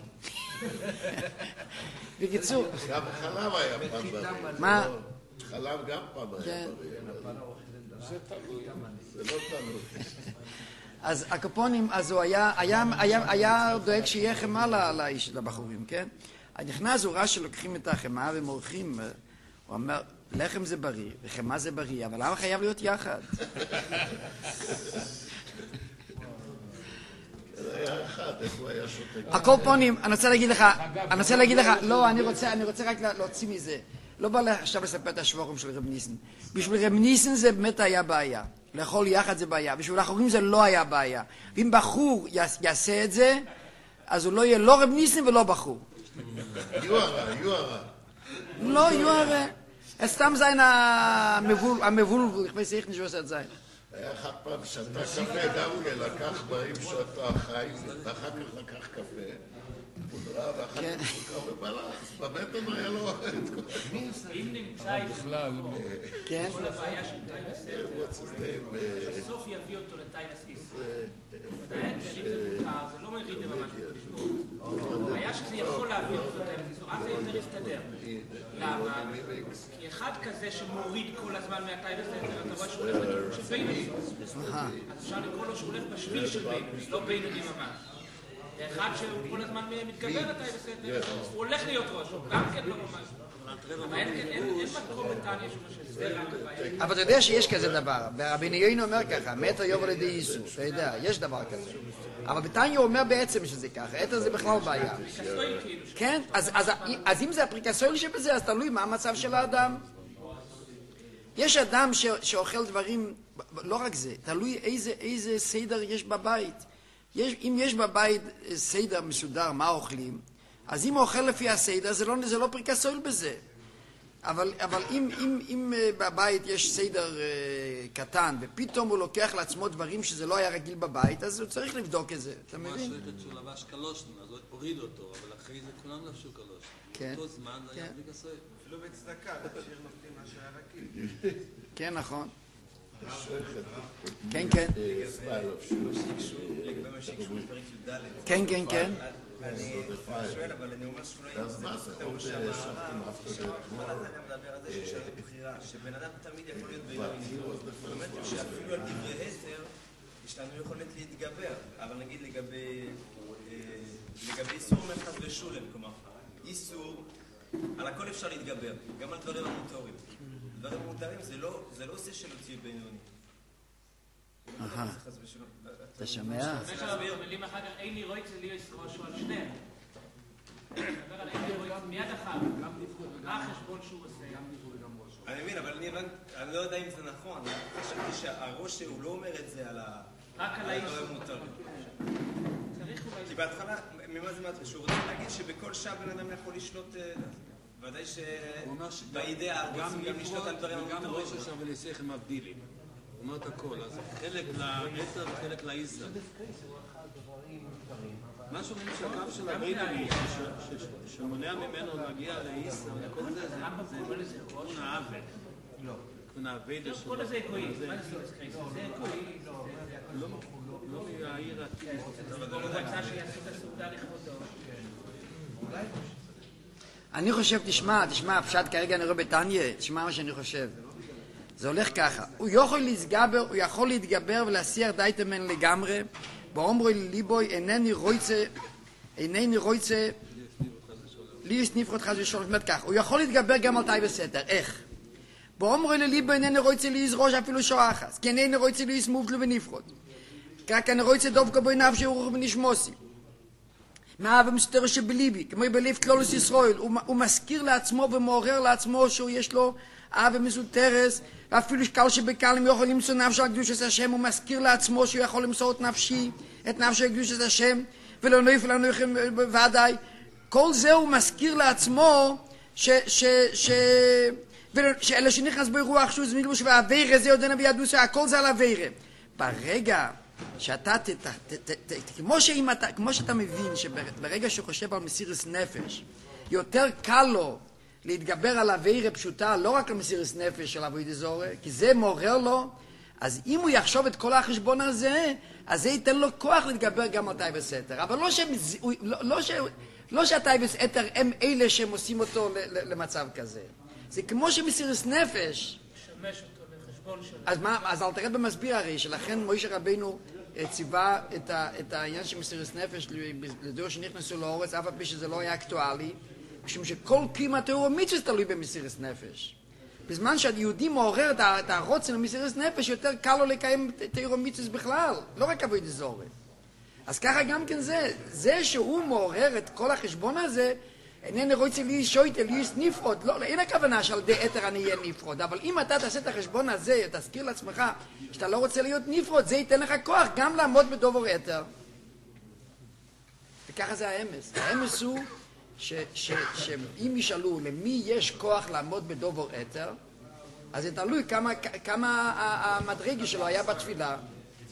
בקיצור. גם חלב היה פעם בריא. מה? חלב גם פעם היה בריא. זה תלוי. זה לא תלוי. אז הקופונים, אז הוא היה, היה, היה, היה דואג שיהיה חמה לאיש, לבחורים, כן? נכנס, הוא ראה שלוקחים את החמה ומורחים, הוא אומר, לחם זה בריא, וחמה זה בריא, אבל למה חייב להיות יחד? זה היה אחד, איך הוא היה שותק? הקופונים, אני רוצה להגיד לך, אני רוצה להגיד לך, לא, אני רוצה, אני רוצה רק להוציא מזה. לא בא עכשיו לספר את השבורים של רב ניסן. בשביל רב ניסן זה באמת היה בעיה. לאכול יחד זה בעיה. בשביל האחרים זה לא היה בעיה. ואם בחור יעשה את זה, אז הוא לא יהיה לא רב ניסן ולא בחור. יוהרה, יוהרה. לא, יוהרה. סתם זין המבולבול, איך מסייך נשאו עושה את זין. היה אחד פעם שתה קפה, גם כן לקח מים שאתה חי, ואחר כך לקח קפה. פודרה, ואחר כך סוכר ובלח, בבטן היה לו... אם נמצא בכלל... כן? כל הבעיה של טייבס סתר, בסוף יביא אותו לטייבס איסר. ודאי, אם זה מוכר, זה לא מריד ממש בקשבור. הבעיה שזה יכול להביא אותו לטייבס איסר, אז זה יותר יסתדר. למה? כי אחד כזה שמוריד כל הזמן מהטייבס סתר, אתה רואה שהוא הולך לכיוון של בינוני. אז אפשר לקרוא לו שהוא הולך בשביל של בינוני, לא בינוני ממש. אחד שהוא כל הזמן מתגבר לטייבס סתר, הוא הולך להיות ראש, הוא גם כן לא ממש. אבל אין מקום בטניה שזה רק הבעיה. אבל אתה יודע שיש כזה דבר, ורבי יוינו אומר ככה, מטר יובל לידי איסור, אתה יודע, יש דבר כזה. אבל בטניה הוא אומר בעצם שזה ככה, אתר זה בכלל בעיה. כן, אז אם זה הפריקסויל שבזה, אז תלוי מה המצב של האדם. יש אדם שאוכל דברים, לא רק זה, תלוי איזה סדר יש בבית. אם יש בבית סדר מסודר, מה אוכלים, אז אם הוא אוכל לפי הסדר, זה לא, זה לא פריקסויל בזה. אבל, אבל אם, אם, אם בבית יש סדר uh, קטן, ופתאום הוא לוקח לעצמו דברים שזה לא היה רגיל בבית, אז הוא צריך לבדוק את זה, אתה מבין? מה שייכת שהוא לבש קלושן, אז הוא הוריד אותו, אבל אחרי זה כולם לבשו קלושן. כן. אותו זמן כן. היה בלי כסוי. אפילו בצדקה, תשאיר נופתים מה שהיה רגיל. כן, נכון. כן, כן. כן, כן, כן. אני שואל, אבל אני אומר שלא יהיה זה בסתיאור שהמערב, שכל הזמן מדבר על זה שיש לנו בחירה, שבן אדם תמיד יכול להיות בינוני. זאת אומרת שאפילו על דברי הסר, יש לנו יכולת להתגבר, אבל נגיד לגבי איסור מרחב ושולם, כלומר, איסור, על הכל אפשר להתגבר, גם על דברים המותרים. דברים המותרים זה לא עושה שלא תהיה בינוני. אהה. אתה שומע? במילים אחר כך, אין לי רויץ לי ישרושו על שניהם. אני מדבר על אין לי רויץ מיד אחר, מה החשבון שהוא עושה? אני מבין, אבל אני לא יודע אם זה נכון. חשבתי שהראש שהוא לא אומר את זה על הדברים המותרים. כי בהתחלה, ממה זה מעט? שהוא רוצה להגיד שבכל שעה בן אדם יכול לשלוט... ודאי שבאידאה רוצים גם לשלוט על דברים המותרים. גם ראש השם ולשיח הם מבדילים. הוא אומר את הכל, אז חלק לעשר וחלק לאיסר. מה שאומרים שהקו של הבינוני, שמונע ממנו להגיע לאיסר, כל זה זה כיוון העוול. לא. כיוון העוול שלו. כל זה אקואי, מה זה אקואי? לא מהעיר עתיד. הוא רצה שיעשו את הסעודה לכבודו. אני חושב, תשמע, תשמע, פשט כרגע אני רואה בטניה, תשמע מה שאני חושב. זה הולך ככה, הוא יכול להתגבר, הוא יכול להתגבר ולהסיח דייטמן לגמרי, באומרי ליבוי, אינני רויצה, אינני רויצה, לי יש נפחות חס ושלום, זאת אומרת כך, הוא יכול להתגבר גם על טייבס סתר, איך? באומרי ליבוי, אינני רויצה לי יזרוש אפילו שואחס, כי אינני רויצה לי יסמובלו ונפחות, כך אני רויצה דווקא בוי נפשי ורוח ונשמוסי. מה ומסתר שבליבי, כמו בליב כלולוס ישראל, הוא מזכיר לעצמו ומעורר לעצמו שהוא יש לו אהבה מסותרס, ואפילו שקל שבקלים יכול למצוא נפש על קדושת השם, הוא מזכיר לעצמו שהוא יכול למסור את נפשי, את נפש על קדושת השם, ולא נויף לנו ודאי. כל זה הוא מזכיר לעצמו, ש, ש, ש, שאלה שנכנס ברוח שהוא זמילוש והווירה, זה יודענה בידוס, הכל זה על הווירה. ברגע שאתה, ת, ת, ת, ת, ת, כמו, אתה, כמו שאתה מבין שברגע שחושב על מסירת נפש, יותר קל לו להתגבר על הווירה פשוטה, לא רק על מסירת נפש של אבוי דזורה, כי זה מעורר לו, אז אם הוא יחשוב את כל החשבון הזה, אז זה ייתן לו כוח להתגבר גם על טייבס סתר. אבל לא, ש... לא, לא, ש... לא שהטייבס סתר הם אלה שהם עושים אותו למצב כזה. זה כמו שמסירת נפש... משמש אותו לחשבון שלו. אז, מה, אז אל תרד במסביר הרי, שלכן מוישה רבינו ציווה את, ה... את העניין של מסירת נפש לדור שנכנסו לאורץ, אף על פי שזה לא היה אקטואלי, משום שכל קיום התיאור המצווה תלוי במסירת נפש. בזמן שהיהודי מעורר את הרוצן למסירת נפש, יותר קל לו לקיים תיאור המצווה בכלל, לא רק אבוי דזורה. אז ככה גם כן זה, זה שהוא מעורר את כל החשבון הזה, אינני רוצה לי שויטה, לי נפרוד, לא, אין הכוונה שעל די אתר אני אהיה נפרוד, אבל אם אתה תעשה את החשבון הזה, תזכיר לעצמך שאתה לא רוצה להיות נפרוד, זה ייתן לך כוח גם לעמוד בדובר אתר. וככה זה האמס. האמס הוא שאם ישאלו למי יש כוח לעמוד בדובר אתר, אז זה תלוי כמה, כמה המדרגה שלו היה בתפילה.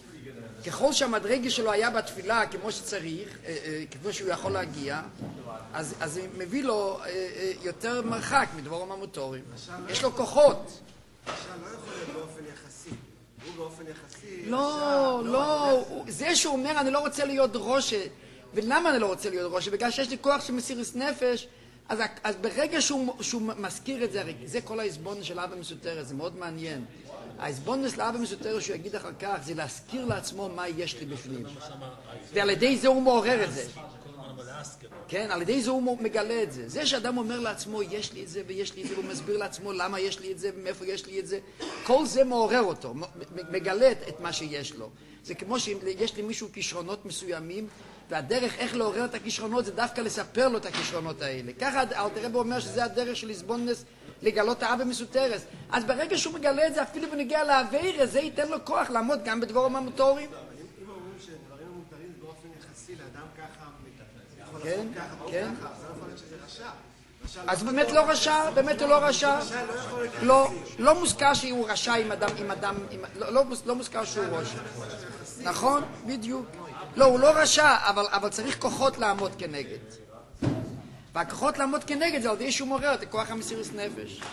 ככל שהמדרגה שלו היה בתפילה כמו שצריך, כמו שהוא יכול להגיע, אז, אז זה מביא לו אה, אה, יותר מרחק מדבורים המוטורים. יש לו כוחות. רשע לא יכול להיות באופן יחסי. הוא באופן יחסי... לא, לא, זה שהוא אומר אני לא רוצה להיות ראשה. ולמה אני לא רוצה להיות ראשה? בגלל שיש לי כוח של מסירות נפש. אז, אז ברגע שהוא, שהוא מזכיר את זה, הרי זה כל ההסבונס של אבא מסותרת, זה מאוד מעניין. ההסבונס לאבא מסותרת שהוא יגיד אחר כך, זה להזכיר לעצמו מה יש לי בפנים. ועל ידי זה הוא מעורר את זה. כן, על ידי זה הוא מגלה את זה. זה שאדם אומר לעצמו, יש לי את זה ויש לי את זה, והוא מסביר לעצמו למה יש לי את זה ומאיפה יש לי את זה, כל זה מעורר אותו, מגלה את מה שיש לו. זה כמו שיש לי מישהו כישרונות מסוימים, והדרך איך לעורר את הכישרונות זה דווקא לספר לו את הכישרונות האלה. ככה אלתר רבי אומר שזה הדרך של הסבונס לגלות האבא מסותרס. אז ברגע שהוא מגלה את זה, אפילו בנגיע לעבירה, זה ייתן לו כוח לעמוד גם בדבורים המוטוריים. אם אומרים שדברים המותרים זה באופן יחסי לאדם ככה, יכול כן, לעשות ככה, כן. ככה, זה לא יכול להיות שזה רשע. אז באמת לא רשע, באמת הוא לא רשע. לא, לא מוזכר שהוא רשע עם אדם, עם אדם, לא מוזכר שהוא רשע. נכון? בדיוק. לא, הוא לא רשע, אבל, אבל צריך כוחות לעמוד כנגד. והכוחות לעמוד כנגד זה על ידי שהוא מעורר את כוח המסירות נפש.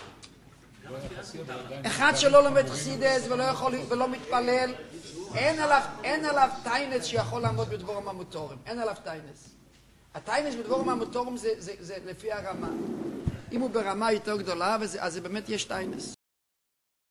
אחד שלא לומד חסידות ולא יכול ולא מתפלל, אין עליו, אין עליו טיינס שיכול לעמוד בדבורים המוטורים. אין עליו טיינס. הטיינס בדבורים המוטורים זה, זה, זה לפי הרמה. אם הוא ברמה יותר גדולה, אז זה באמת יש טיינס.